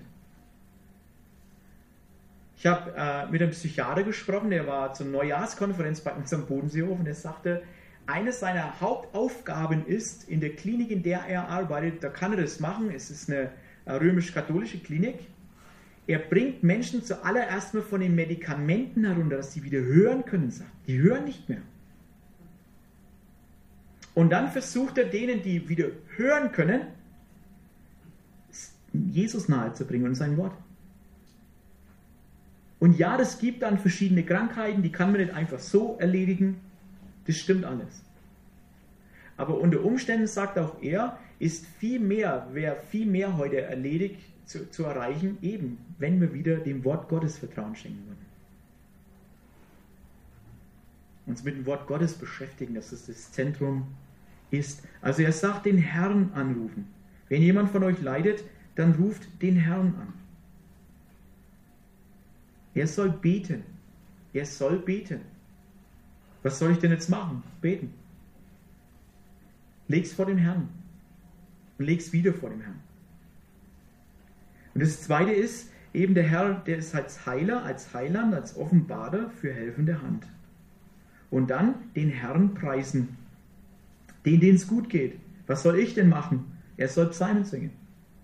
Ich habe äh, mit einem Psychiater gesprochen, der war zur Neujahrskonferenz bei uns am Bodenseehof und der sagte, eine seiner Hauptaufgaben ist, in der Klinik, in der er arbeitet, da kann er das machen, es ist eine äh, römisch-katholische Klinik, er bringt Menschen zuallererst mal von den Medikamenten herunter, dass sie wieder hören können, sagt. Die hören nicht mehr. Und dann versucht er denen, die wieder hören können, Jesus nahe zu bringen und sein Wort. Und ja, das gibt dann verschiedene Krankheiten, die kann man nicht einfach so erledigen. Das stimmt alles. Aber unter Umständen, sagt auch er, ist viel mehr, wäre viel mehr heute erledigt zu, zu erreichen, eben, wenn wir wieder dem Wort Gottes Vertrauen schenken würden. uns mit dem Wort Gottes beschäftigen, dass es das Zentrum ist. Also er sagt, den Herrn anrufen. Wenn jemand von euch leidet, dann ruft den Herrn an. Er soll beten. Er soll beten. Was soll ich denn jetzt machen? Beten. Leg's vor dem Herrn. Und leg's wieder vor dem Herrn. Und das Zweite ist, eben der Herr, der ist als Heiler, als Heiland, als Offenbarer für helfende Hand. Und dann den Herrn preisen. Den, denen es gut geht. Was soll ich denn machen? Er soll Psalmen singen.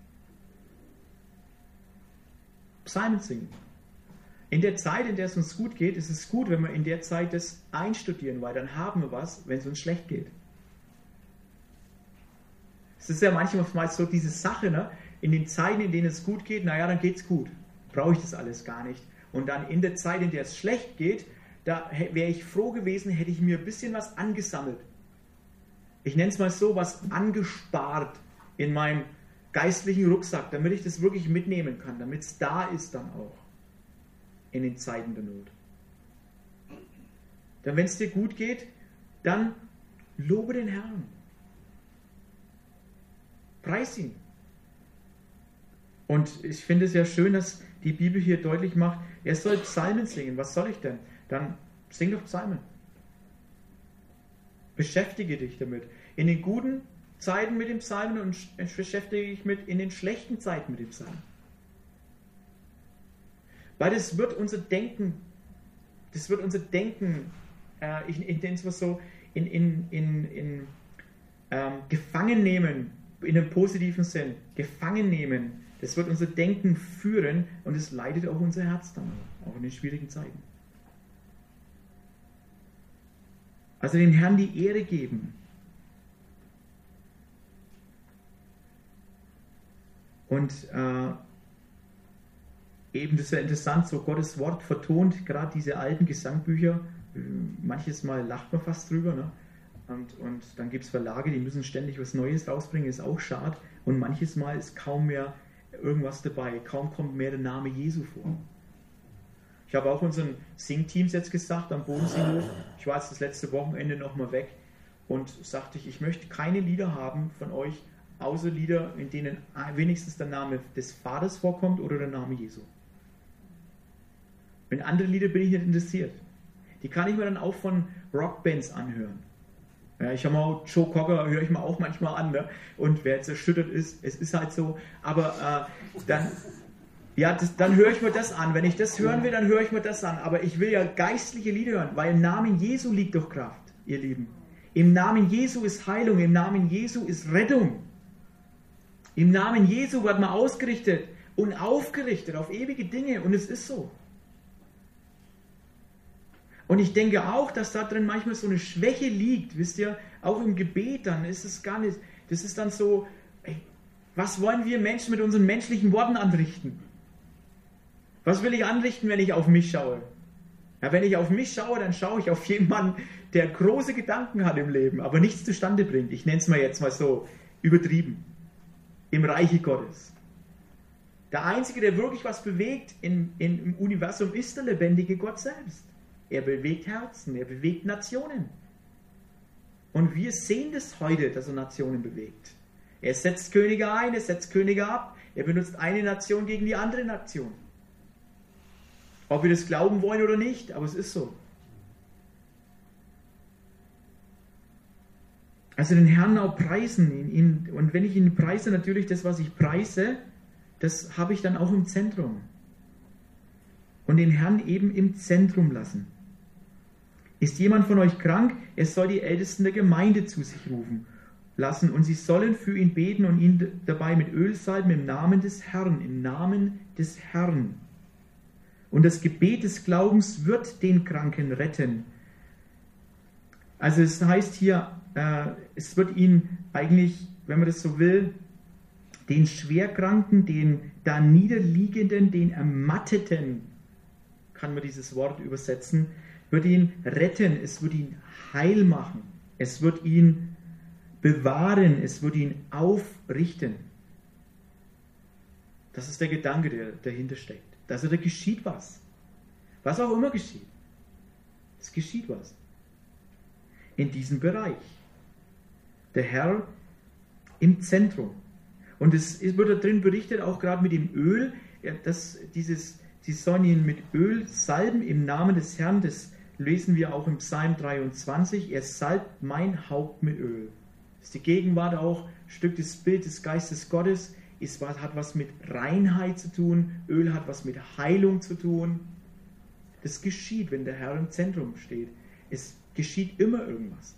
Psalmen singen. In der Zeit, in der es uns gut geht, ist es gut, wenn wir in der Zeit das einstudieren, weil dann haben wir was, wenn es uns schlecht geht. Es ist ja manchmal so diese Sache, ne? In den Zeiten, in denen es gut geht, naja, dann geht es gut. Brauche ich das alles gar nicht. Und dann in der Zeit, in der es schlecht geht, da wäre ich froh gewesen, hätte ich mir ein bisschen was angesammelt. Ich nenne es mal so, was angespart in meinem geistlichen Rucksack, damit ich das wirklich mitnehmen kann, damit es da ist dann auch in den Zeiten der Not. Dann, wenn es dir gut geht, dann lobe den Herrn. Preis ihn. Und ich finde es ja schön, dass die Bibel hier deutlich macht, er soll Psalmen singen. Was soll ich denn? Dann sing doch Psalmen. Beschäftige dich damit. In den guten Zeiten mit dem Psalmen und beschäftige dich mit in den schlechten Zeiten mit dem Psalmen. Weil das wird unser Denken, das wird unser Denken, äh, ich, ich nenne es mal so, in, in, in, in ähm, gefangen nehmen, in einem positiven Sinn, gefangen nehmen. Das wird unser Denken führen und es leidet auch unser Herz dann, auch in den schwierigen Zeiten. Also den Herrn die Ehre geben. Und äh, eben, das ist ja interessant, so Gottes Wort vertont gerade diese alten Gesangbücher. Manches Mal lacht man fast drüber. Ne? Und, und dann gibt es Verlage, die müssen ständig was Neues rausbringen, ist auch schade. Und manches Mal ist kaum mehr irgendwas dabei, kaum kommt mehr der Name Jesu vor. Ich habe auch unseren Singteams jetzt gesagt, am Bodensee, ich war jetzt das letzte Wochenende nochmal weg und sagte ich, ich möchte keine Lieder haben von euch, außer Lieder, in denen wenigstens der Name des Vaters vorkommt oder der Name Jesu. Wenn andere Lieder bin ich nicht interessiert. Die kann ich mir dann auch von Rockbands anhören. Ja, ich habe mal Joe Cocker, höre ich mir auch manchmal an. Ne? Und wer jetzt erschüttert ist, es ist halt so. Aber äh, dann, ja, das, dann höre ich mir das an. Wenn ich das hören will, dann höre ich mir das an. Aber ich will ja geistliche Lieder hören, weil im Namen Jesu liegt doch Kraft, ihr Lieben. Im Namen Jesu ist Heilung, im Namen Jesu ist Rettung. Im Namen Jesu wird man ausgerichtet und aufgerichtet auf ewige Dinge. Und es ist so. Und ich denke auch, dass da drin manchmal so eine Schwäche liegt, wisst ihr, auch im Gebet dann ist es gar nicht, das ist dann so, ey, was wollen wir Menschen mit unseren menschlichen Worten anrichten? Was will ich anrichten, wenn ich auf mich schaue? Ja, wenn ich auf mich schaue, dann schaue ich auf jemanden, der große Gedanken hat im Leben, aber nichts zustande bringt. Ich nenne es mal jetzt mal so, übertrieben. Im Reiche Gottes. Der Einzige, der wirklich was bewegt in, in, im Universum, ist der lebendige Gott selbst. Er bewegt Herzen, er bewegt Nationen. Und wir sehen das heute, dass er Nationen bewegt. Er setzt Könige ein, er setzt Könige ab, er benutzt eine Nation gegen die andere Nation. Ob wir das glauben wollen oder nicht, aber es ist so. Also den Herrn auch preisen. Ihn, ihn, und wenn ich ihn preise, natürlich das, was ich preise, das habe ich dann auch im Zentrum. Und den Herrn eben im Zentrum lassen. Ist jemand von euch krank? Er soll die Ältesten der Gemeinde zu sich rufen lassen und sie sollen für ihn beten und ihn dabei mit Öl salben im Namen des Herrn, im Namen des Herrn. Und das Gebet des Glaubens wird den Kranken retten. Also es heißt hier, äh, es wird ihn eigentlich, wenn man das so will, den Schwerkranken, den da Niederliegenden, den Ermatteten, kann man dieses Wort übersetzen, wird ihn retten, es wird ihn heil machen, es wird ihn bewahren, es wird ihn aufrichten. Das ist der Gedanke, der dahinter steckt. Also da geschieht was. Was auch immer geschieht. Es geschieht was. in diesem Bereich. Der Herr im Zentrum. Und es wird da drin berichtet, auch gerade mit dem Öl, dass dieses, sie sollen ihn mit Öl salben im Namen des Herrn. Das lesen wir auch im Psalm dreiundzwanzig. Er salbt mein Haupt mit Öl. Das ist die Gegenwart auch, ein Stück des Bild des Geistes Gottes. Es hat was mit Reinheit zu tun. Öl hat was mit Heilung zu tun. Das geschieht, wenn der Herr im Zentrum steht. Es geschieht immer irgendwas.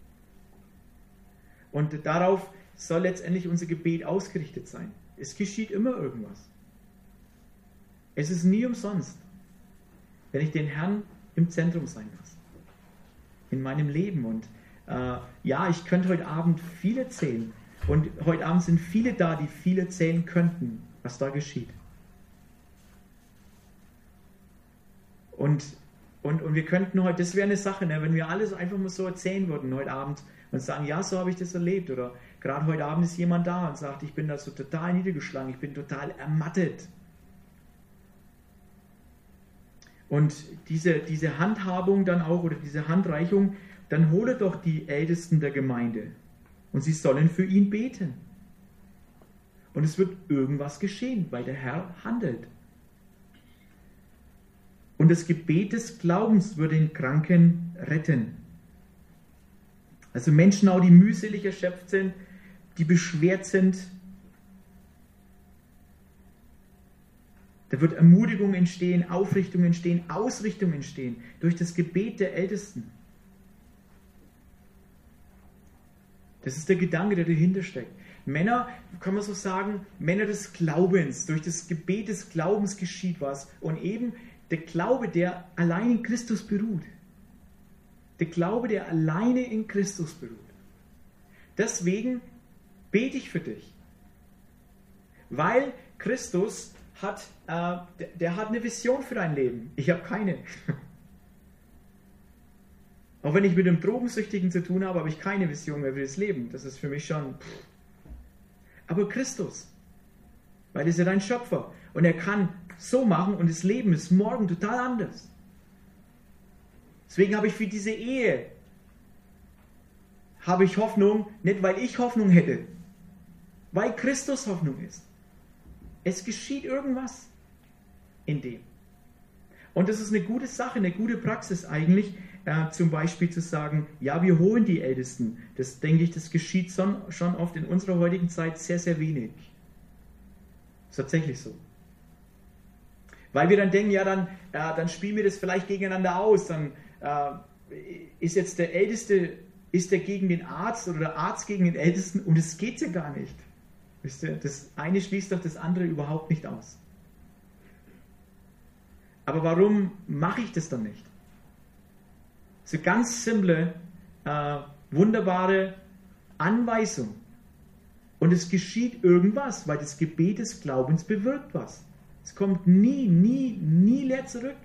Und darauf soll letztendlich unser Gebet ausgerichtet sein. Es geschieht immer irgendwas. Es ist nie umsonst, wenn ich den Herrn im Zentrum sein lasse. In meinem Leben. Und äh, ja, ich könnte heute Abend viel erzählen. Und heute Abend sind viele da, die viel erzählen könnten, was da geschieht. Und, und, und wir könnten heute, das wäre eine Sache, ne, wenn wir alles einfach mal so erzählen würden heute Abend und sagen, ja, so habe ich das erlebt. Oder gerade heute Abend ist jemand da und sagt, ich bin da so total niedergeschlagen, ich bin total ermattet. Und diese, diese Handhabung dann auch, oder diese Handreichung, dann hole doch die Ältesten der Gemeinde und sie sollen für ihn beten. Und es wird irgendwas geschehen, weil der Herr handelt. Und das Gebet des Glaubens wird den Kranken retten. Also Menschen auch, die mühselig erschöpft sind, die beschwert sind. Da wird Ermutigung entstehen, Aufrichtung entstehen, Ausrichtung entstehen durch das Gebet der Ältesten. Das ist der Gedanke, der dahinter steckt. Männer, kann man so sagen, Männer des Glaubens, durch das Gebet des Glaubens geschieht was. Und eben der Glaube, der allein in Christus beruht. Der Glaube, der alleine in Christus beruht. Deswegen bete ich für dich. Weil Christus hat, äh, der, der hat eine Vision für dein Leben. Ich habe keine. Auch wenn ich mit einem Drogensüchtigen zu tun habe, habe ich keine Vision mehr für das Leben. Das ist für mich schon... Pff. Aber Christus, weil er ist ja dein Schöpfer. Und er kann so machen und das Leben ist morgen total anders. Deswegen habe ich für diese Ehe, habe ich Hoffnung, nicht weil ich Hoffnung hätte, weil Christus Hoffnung ist. Es geschieht irgendwas in dem. Und das ist eine gute Sache, eine gute Praxis eigentlich, äh, zum Beispiel zu sagen, ja, wir holen die Ältesten. Das denke ich, das geschieht schon, schon oft in unserer heutigen Zeit sehr, sehr wenig. Ist tatsächlich so. Weil wir dann denken, ja, dann, äh, dann spielen wir das vielleicht gegeneinander aus. Dann äh, ist jetzt der Älteste, ist der gegen den Arzt oder der Arzt gegen den Ältesten und es geht ja gar nicht. Wisst ihr, das eine schließt doch das andere überhaupt nicht aus. Aber warum mache ich das dann nicht? So ganz simple, äh, wunderbare Anweisung. Und es geschieht irgendwas, weil das Gebet des Glaubens bewirkt was. Es kommt nie, nie, nie leer zurück.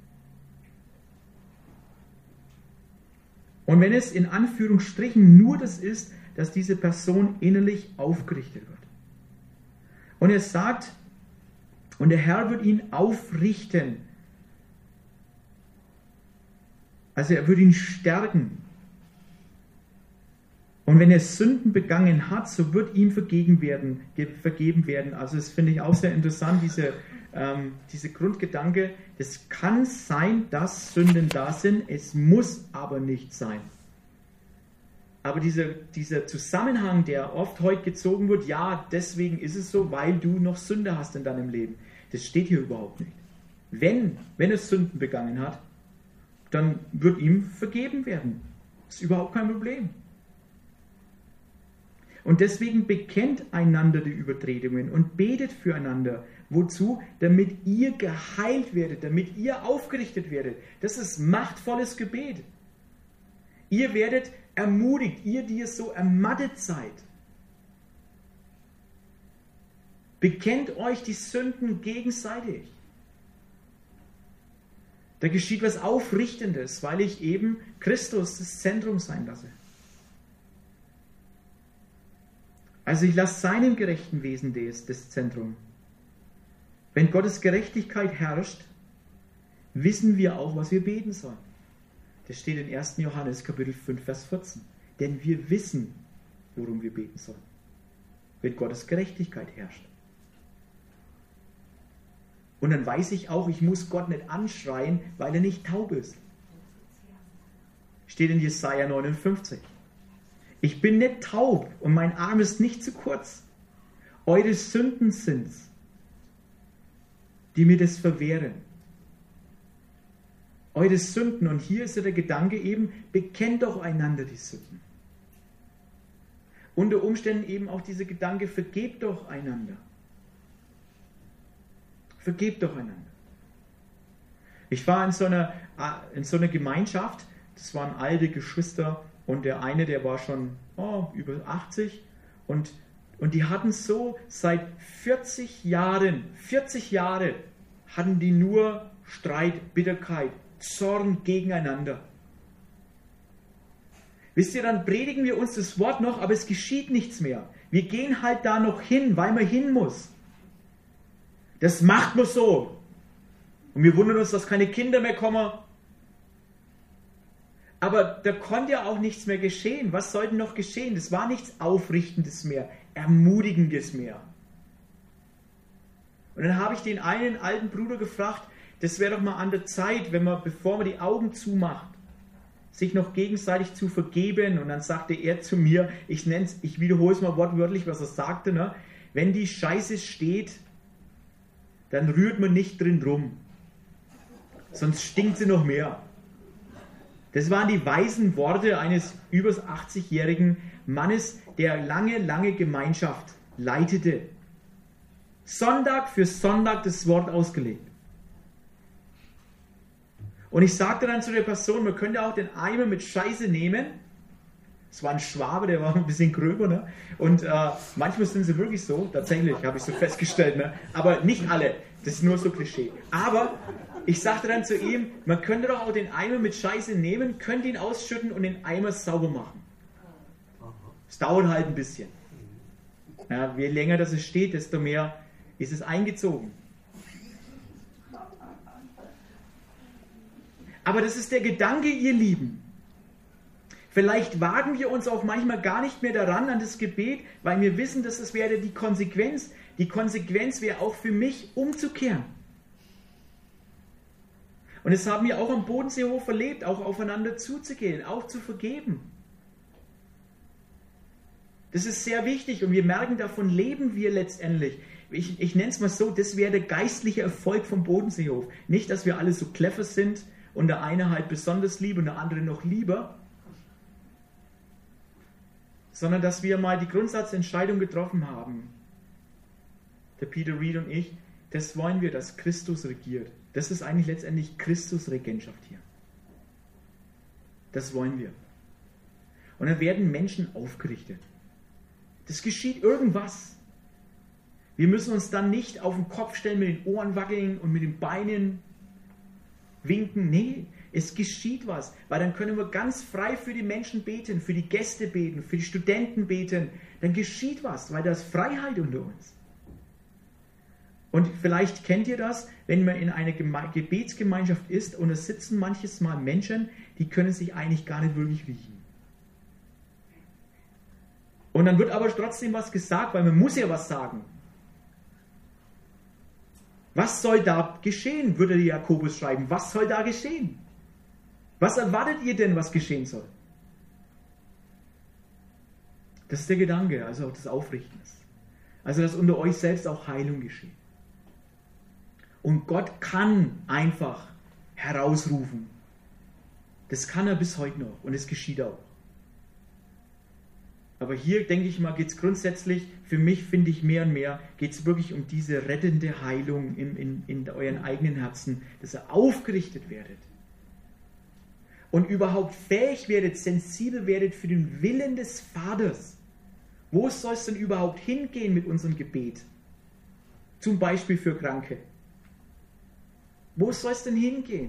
Und wenn es in Anführungsstrichen nur das ist, dass diese Person innerlich aufgerichtet wird. Und er sagt, und der Herr wird ihn aufrichten. Also er wird ihn stärken. Und wenn er Sünden begangen hat, so wird ihm vergeben werden. Vergeben werden. Also das finde ich auch sehr interessant, diese, ähm, diese Grundgedanke. Es kann sein, dass Sünden da sind, es muss aber nicht sein. Aber dieser, dieser Zusammenhang, der oft heute gezogen wird, ja, deswegen ist es so, weil du noch Sünde hast in deinem Leben. Das steht hier überhaupt nicht. Wenn, wenn er Sünden begangen hat, dann wird ihm vergeben werden. Das ist überhaupt kein Problem. Und deswegen bekennt einander die Übertretungen und betet füreinander. Wozu? Damit ihr geheilt werdet, damit ihr aufgerichtet werdet. Das ist machtvolles Gebet. Ihr werdet ermutigt, ihr, die ihr so ermattet seid. Bekennt euch die Sünden gegenseitig. Da geschieht was Aufrichtendes, weil ich eben Christus das Zentrum sein lasse. Also ich lasse seinem gerechten Wesen das, das Zentrum. Wenn Gottes Gerechtigkeit herrscht, wissen wir auch, was wir beten sollen. Das steht in ersten Johannes Kapitel fünf, Vers vierzehn. Denn wir wissen, worum wir beten sollen, wenn Gottes Gerechtigkeit herrscht. Und dann weiß ich auch, ich muss Gott nicht anschreien, weil er nicht taub ist. Steht in Jesaja neunundfünfzig. Ich bin nicht taub und mein Arm ist nicht zu kurz. Eure Sünden sind's, die mir das verwehren. Eure Sünden, und hier ist ja der Gedanke eben, bekennt doch einander die Sünden. Unter Umständen eben auch dieser Gedanke, vergebt doch einander. Vergebt doch einander. Ich war in so einer, in so einer Gemeinschaft, das waren alte Geschwister und der eine, der war schon oh, über achtzig und, und die hatten so seit vierzig Jahren, vierzig Jahre hatten die nur Streit, Bitterkeit, Zorn gegeneinander. Wisst ihr, dann predigen wir uns das Wort noch, aber es geschieht nichts mehr. Wir gehen halt da noch hin, weil man hin muss. Das macht man so. Und wir wundern uns, dass keine Kinder mehr kommen. Aber da konnte ja auch nichts mehr geschehen. Was sollte noch geschehen? Das war nichts Aufrichtendes mehr, Ermutigendes mehr. Und dann habe ich den einen alten Bruder gefragt, das wäre doch mal an der Zeit, wenn man, bevor man die Augen zumacht, sich noch gegenseitig zu vergeben. Und dann sagte er zu mir, ich nenn's, ich wiederhole es mal wortwörtlich, was er sagte, ne? Wenn die Scheiße steht, dann rührt man nicht drin rum. Sonst stinkt sie noch mehr. Das waren die weisen Worte eines über achtzigjährigen Mannes, der lange, lange Gemeinschaft leitete. Sonntag für Sonntag das Wort ausgelegt. Und ich sagte dann zu der Person, man könnte auch den Eimer mit Scheiße nehmen. Es war ein Schwabe, der war ein bisschen gröber. Ne? Und äh, manchmal sind sie wirklich so, tatsächlich, habe ich so festgestellt. Ne? Aber nicht alle, das ist nur so Klischee. Aber ich sagte dann zu ihm, man könnte doch auch den Eimer mit Scheiße nehmen, könnte ihn ausschütten und den Eimer sauber machen. Es dauert halt ein bisschen. Ja, je länger das es steht, desto mehr ist es eingezogen. Aber das ist der Gedanke, ihr Lieben. Vielleicht wagen wir uns auch manchmal gar nicht mehr daran an das Gebet, weil wir wissen, dass es wäre die Konsequenz. Die Konsequenz wäre auch für mich, umzukehren. Und das haben wir auch am Bodenseehof erlebt, auch aufeinander zuzugehen, auch zu vergeben. Das ist sehr wichtig und wir merken, davon leben wir letztendlich. Ich, ich nenne es mal so, das wäre der geistliche Erfolg vom Bodenseehof. Nicht, dass wir alle so clever sind und der eine halt besonders lieb und der andere noch lieber, sondern dass wir mal die Grundsatzentscheidung getroffen haben, der Peter Reed und ich, das wollen wir, dass Christus regiert. Das ist eigentlich letztendlich Christus-Regentschaft hier. Das wollen wir. Und dann werden Menschen aufgerichtet. Das geschieht irgendwas. Wir müssen uns dann nicht auf den Kopf stellen, mit den Ohren wackeln und mit den Beinen winken. Nee, es geschieht was. Weil dann können wir ganz frei für die Menschen beten, für die Gäste beten, für die Studenten beten. Dann geschieht was, weil da ist Freiheit unter uns. Und vielleicht kennt ihr das, wenn man in einer Geme- Gebetsgemeinschaft ist und es sitzen manches Mal Menschen, die können sich eigentlich gar nicht wirklich riechen. Und dann wird aber trotzdem was gesagt, weil man muss ja was sagen. Was soll da geschehen, würde Jakobus schreiben. Was soll da geschehen? Was erwartet ihr denn, was geschehen soll? Das ist der Gedanke, also auch das Aufrichten ist. Also, dass unter euch selbst auch Heilung geschieht. Und Gott kann einfach herausrufen. Das kann er bis heute noch und es geschieht auch. Aber hier, denke ich mal, geht es grundsätzlich, für mich finde ich mehr und mehr, geht es wirklich um diese rettende Heilung in, in, in euren eigenen Herzen, dass ihr aufgerichtet werdet. Und überhaupt fähig werdet, sensibel werdet für den Willen des Vaters. Wo soll es denn überhaupt hingehen mit unserem Gebet? Zum Beispiel für Kranke. Wo soll es denn hingehen?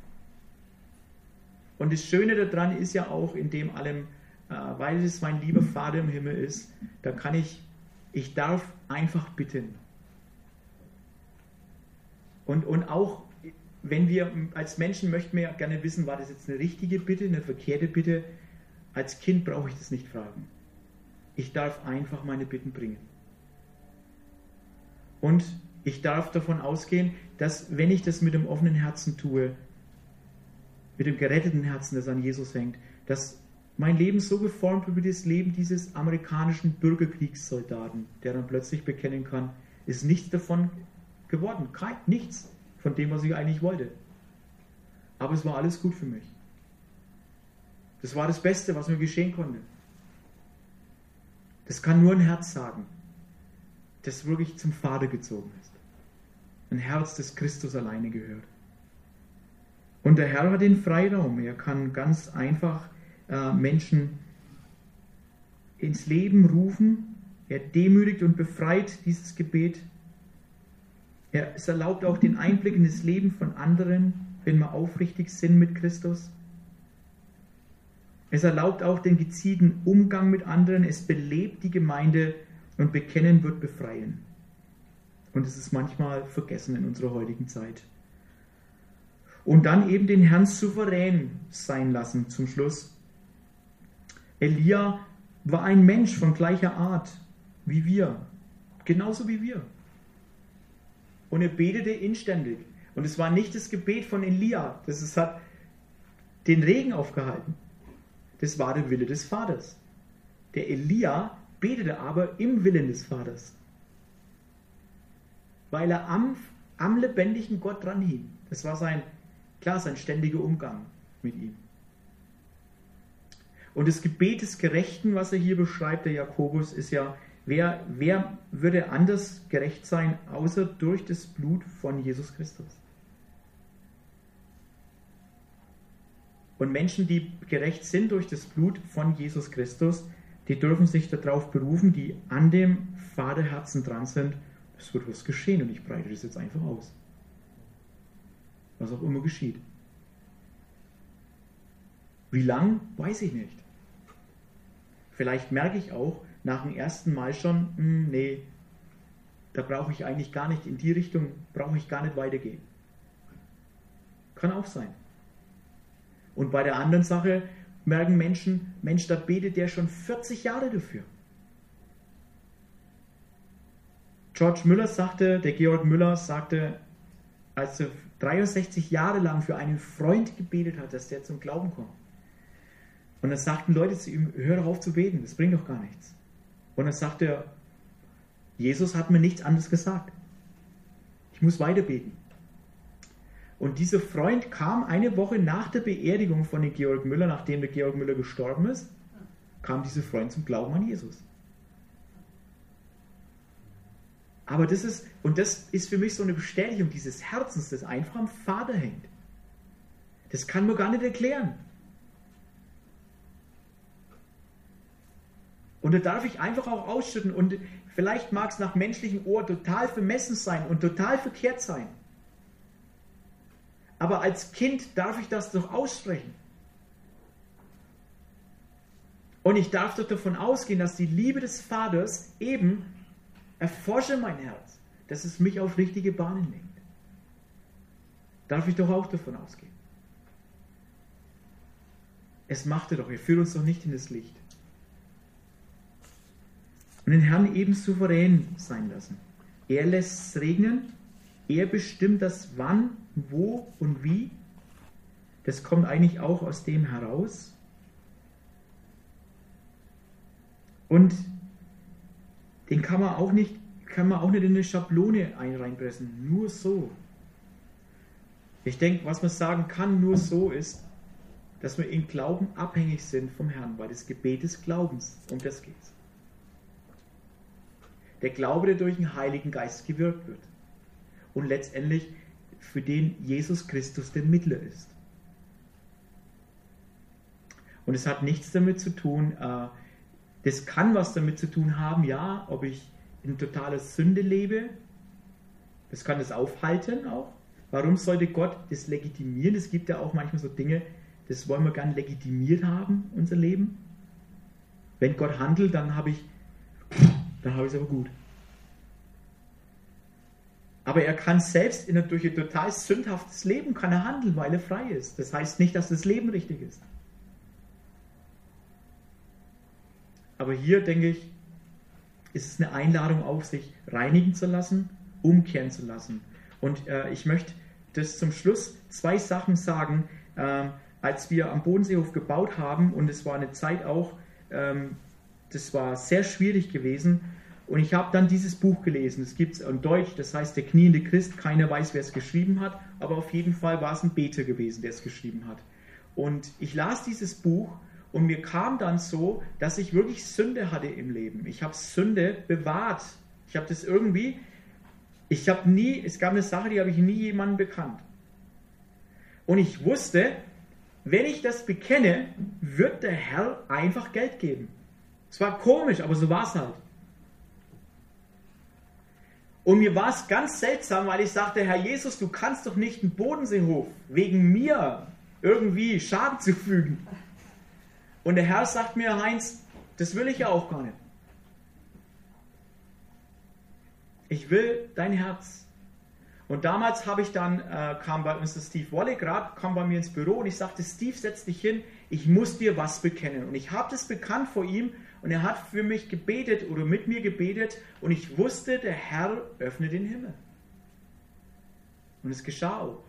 Und das Schöne daran ist ja auch in dem allem, weil es mein lieber Vater im Himmel ist, da kann ich, ich darf einfach bitten. Und, und auch, wenn wir als Menschen möchten wir ja gerne wissen, war das jetzt eine richtige Bitte, eine verkehrte Bitte. Als Kind brauche ich das nicht fragen. Ich darf einfach meine Bitten bringen. Und ich darf davon ausgehen, dass wenn ich das mit dem offenen Herzen tue, mit dem geretteten Herzen, das an Jesus hängt, dass mein Leben so geformt wird wie das Leben dieses amerikanischen Bürgerkriegssoldaten, der dann plötzlich bekennen kann, ist nichts davon geworden. Kein, nichts von dem, was ich eigentlich wollte. Aber es war alles gut für mich. Das war das Beste, was mir geschehen konnte. Das kann nur ein Herz sagen, das wirklich zum Vater gezogen ist. Ein Herz, das Christus alleine gehört. Und der Herr hat den Freiraum. Er kann ganz einfach äh, Menschen ins Leben rufen. Er demütigt und befreit dieses Gebet. Er, es erlaubt auch den Einblick in das Leben von anderen, wenn wir aufrichtig sind mit Christus. Es erlaubt auch den gezielten Umgang mit anderen. Es belebt die Gemeinde und Bekennen wird befreien. Und es ist manchmal vergessen in unserer heutigen Zeit. Und dann eben den Herrn souverän sein lassen zum Schluss. Elia war ein Mensch von gleicher Art wie wir. Genauso wie wir. Und er betete inständig. Und es war nicht das Gebet von Elia, das es hat den Regen aufgehalten. Das war der Wille des Vaters. Der Elia betete aber im Willen des Vaters. Weil er am, am lebendigen Gott dran hing. Das war sein, klar, sein ständiger Umgang mit ihm. Und das Gebet des Gerechten, was er hier beschreibt, der Jakobus, ist ja, wer, wer würde anders gerecht sein, außer durch das Blut von Jesus Christus? Und Menschen, die gerecht sind durch das Blut von Jesus Christus, die dürfen sich darauf berufen, die an dem Vaterherzen dran sind, es wird was geschehen und ich breite das jetzt einfach aus. Was auch immer geschieht. Wie lang, weiß ich nicht. Vielleicht merke ich auch nach dem ersten Mal schon, mh, nee, da brauche ich eigentlich gar nicht, in die Richtung brauche ich gar nicht weitergehen. Kann auch sein. Und bei der anderen Sache merken Menschen, Mensch, da betet der schon vierzig Jahre dafür. George Müller sagte, der Georg Müller sagte, als er dreiundsechzig Jahre lang für einen Freund gebetet hat, dass der zum Glauben kommt. Und dann sagten Leute zu ihm, hör doch auf zu beten, das bringt doch gar nichts. Und dann sagte er, Jesus hat mir nichts anderes gesagt. Ich muss weiter beten. Und dieser Freund kam eine Woche nach der Beerdigung von dem Georg Müller, nachdem der Georg Müller gestorben ist, kam dieser Freund zum Glauben an Jesus. Aber das ist, und das ist für mich so eine Bestätigung dieses Herzens, das einfach am Vater hängt. Das kann man gar nicht erklären. Und da darf ich einfach auch ausschütten und vielleicht mag es nach menschlichem Ohr total vermessen sein und total verkehrt sein. Aber als Kind darf ich das doch aussprechen. Und ich darf doch davon ausgehen, dass die Liebe des Vaters eben erforsche mein Herz, dass es mich auf richtige Bahnen lenkt. Darf ich doch auch davon ausgehen. Es macht er doch, er führt uns doch nicht in das Licht. Und den Herrn eben souverän sein lassen. Er lässt es regnen, er bestimmt das wann, wo und wie. Das kommt eigentlich auch aus dem heraus. Und den kann man auch nicht, kann man auch nicht in eine Schablone einreinpressen. Nur so. Ich denke, was man sagen kann, nur so ist, dass wir im Glauben abhängig sind vom Herrn, weil das Gebet des Glaubens, um das geht es. Der Glaube, der durch den Heiligen Geist gewirkt wird. Und letztendlich für den Jesus Christus der Mittler ist. Und es hat nichts damit zu tun, äh, das kann was damit zu tun haben, ja, ob ich in totaler Sünde lebe, das kann das aufhalten auch. Warum sollte Gott das legitimieren? Es gibt ja auch manchmal so Dinge, das wollen wir gern legitimiert haben, unser Leben. Wenn Gott handelt, dann habe ich, dann habe ich es aber gut. Aber er kann selbst in, durch ein total sündhaftes Leben kann er handeln, weil er frei ist. Das heißt nicht, dass das Leben richtig ist. Aber hier, denke ich, ist es eine Einladung auf, sich reinigen zu lassen, umkehren zu lassen. Und äh, ich möchte das zum Schluss zwei Sachen sagen. Ähm, als wir am Bodenseehof gebaut haben, und es war eine Zeit auch, ähm, das war sehr schwierig gewesen, und ich habe dann dieses Buch gelesen. Es gibt es in Deutsch, das heißt Der kniende Christ. Keiner weiß, wer es geschrieben hat, aber auf jeden Fall war es ein Beter gewesen, der es geschrieben hat. Und ich las dieses Buch und mir kam dann so, dass ich wirklich Sünde hatte im Leben. Ich habe Sünde bewahrt. Ich habe das irgendwie, ich habe nie, es gab eine Sache, die habe ich nie jemandem bekannt. Und ich wusste, wenn ich das bekenne, wird der Herr einfach Geld geben. Es war komisch, aber so war es halt. Und mir war es ganz seltsam, weil ich sagte, Herr Jesus, du kannst doch nicht einen Bodenseehof wegen mir irgendwie Schaden zufügen. Und der Herr sagt mir, Heinz, das will ich ja auch gar nicht. Ich will dein Herz. Und damals habe ich dann, äh, kam bei uns der Steve Wolle gerade, kam bei mir ins Büro und ich sagte, Steve, setz dich hin, ich muss dir was bekennen. Und ich habe das bekannt vor ihm und er hat für mich gebetet oder mit mir gebetet und ich wusste, der Herr öffnet den Himmel. Und es geschah auch.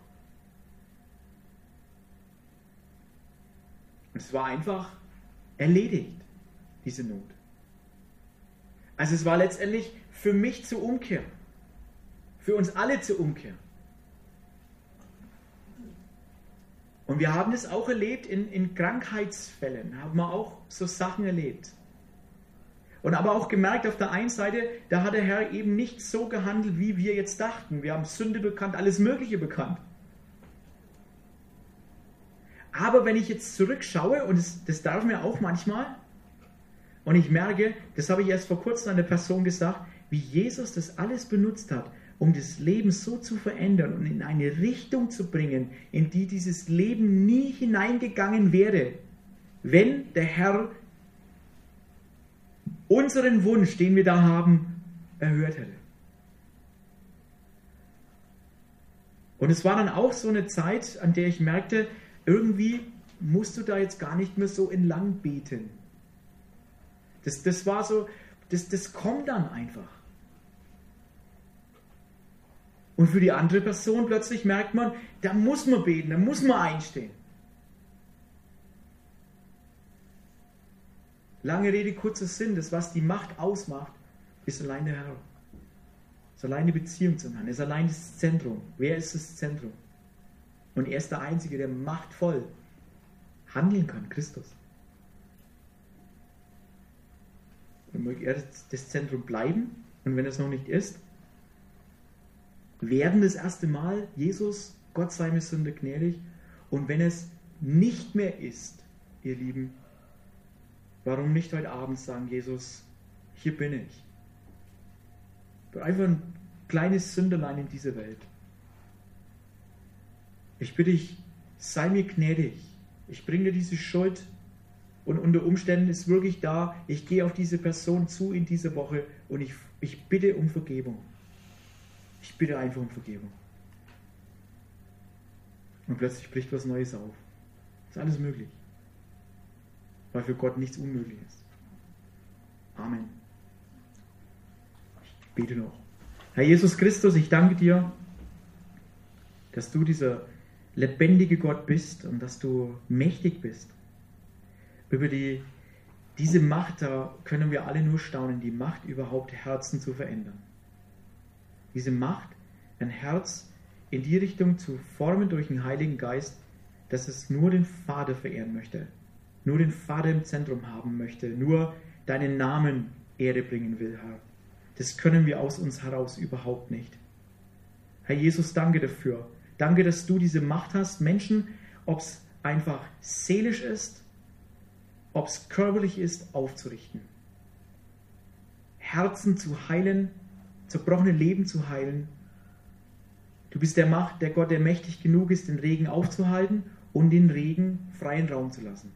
Und es war einfach erledigt, diese Not. Also es war letztendlich für mich zur Umkehr. Für uns alle zur Umkehr. Und wir haben das auch erlebt in, in Krankheitsfällen, haben wir auch so Sachen erlebt. Und aber auch gemerkt, auf der einen Seite, da hat der Herr eben nicht so gehandelt, wie wir jetzt dachten. Wir haben Sünde bekannt, alles Mögliche bekannt. Aber wenn ich jetzt zurückschaue, und das, das darf mir auch manchmal, und ich merke, das habe ich erst vor kurzem einer Person gesagt, wie Jesus das alles benutzt hat, um das Leben so zu verändern und in eine Richtung zu bringen, in die dieses Leben nie hineingegangen wäre, wenn der Herr unseren Wunsch, den wir da haben, erhört hätte. Und es war dann auch so eine Zeit, an der ich merkte, irgendwie musst du da jetzt gar nicht mehr so entlang beten. Das, das war so, das, das kommt dann einfach. Und für die andere Person plötzlich merkt man, da muss man beten, da muss man einstehen. Lange Rede, kurzer Sinn, das, was die Macht ausmacht, ist allein der Herr. Ist allein die Beziehung zum Herrn, ist allein das Zentrum. Wer ist das Zentrum? Und er ist der Einzige, der machtvoll handeln kann, Christus. Und möge er das Zentrum bleiben, und wenn es noch nicht ist, werden das erste Mal, Jesus, Gott sei mir Sünde gnädig, und wenn es nicht mehr ist, ihr Lieben, warum nicht heute Abend sagen, Jesus, hier bin ich. Ich bin einfach ein kleines Sünderlein in dieser Welt. Ich bitte dich, sei mir gnädig. Ich bringe dir diese Schuld und unter Umständen ist wirklich da, ich gehe auf diese Person zu in dieser Woche und ich, ich bitte um Vergebung. Ich bitte einfach um Vergebung. Und plötzlich bricht was Neues auf. Ist alles möglich. Weil für Gott nichts unmöglich ist. Amen. Ich bete noch. Herr Jesus Christus, ich danke dir, dass du dieser lebendige Gott bist und dass du mächtig bist. Über die, diese Macht, da können wir alle nur staunen, die Macht überhaupt Herzen zu verändern. Diese Macht, ein Herz in die Richtung zu formen durch den Heiligen Geist, dass es nur den Vater verehren möchte, nur den Vater im Zentrum haben möchte, nur deinen Namen Ehre bringen will, Herr. Das können wir aus uns heraus überhaupt nicht. Herr Jesus, danke dafür. Danke, dass du diese Macht hast, Menschen, ob es einfach seelisch ist, ob es körperlich ist, aufzurichten. Herzen zu heilen, zerbrochene Leben zu heilen. Du bist der Macht, der Gott, der mächtig genug ist, den Regen aufzuhalten und den Regen freien Raum zu lassen.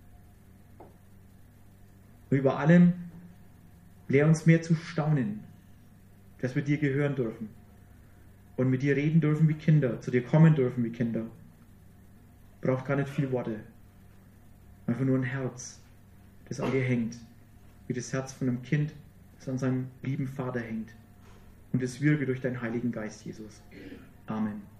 Und über allem lehr uns mehr zu staunen, dass wir dir gehören dürfen. und mit dir reden dürfen wie Kinder, zu dir kommen dürfen wie Kinder. Braucht gar nicht viel Worte. Einfach nur ein Herz, das an dir hängt. Wie das Herz von einem Kind, das an seinem lieben Vater hängt. Und es wirke durch deinen Heiligen Geist, Jesus. Amen.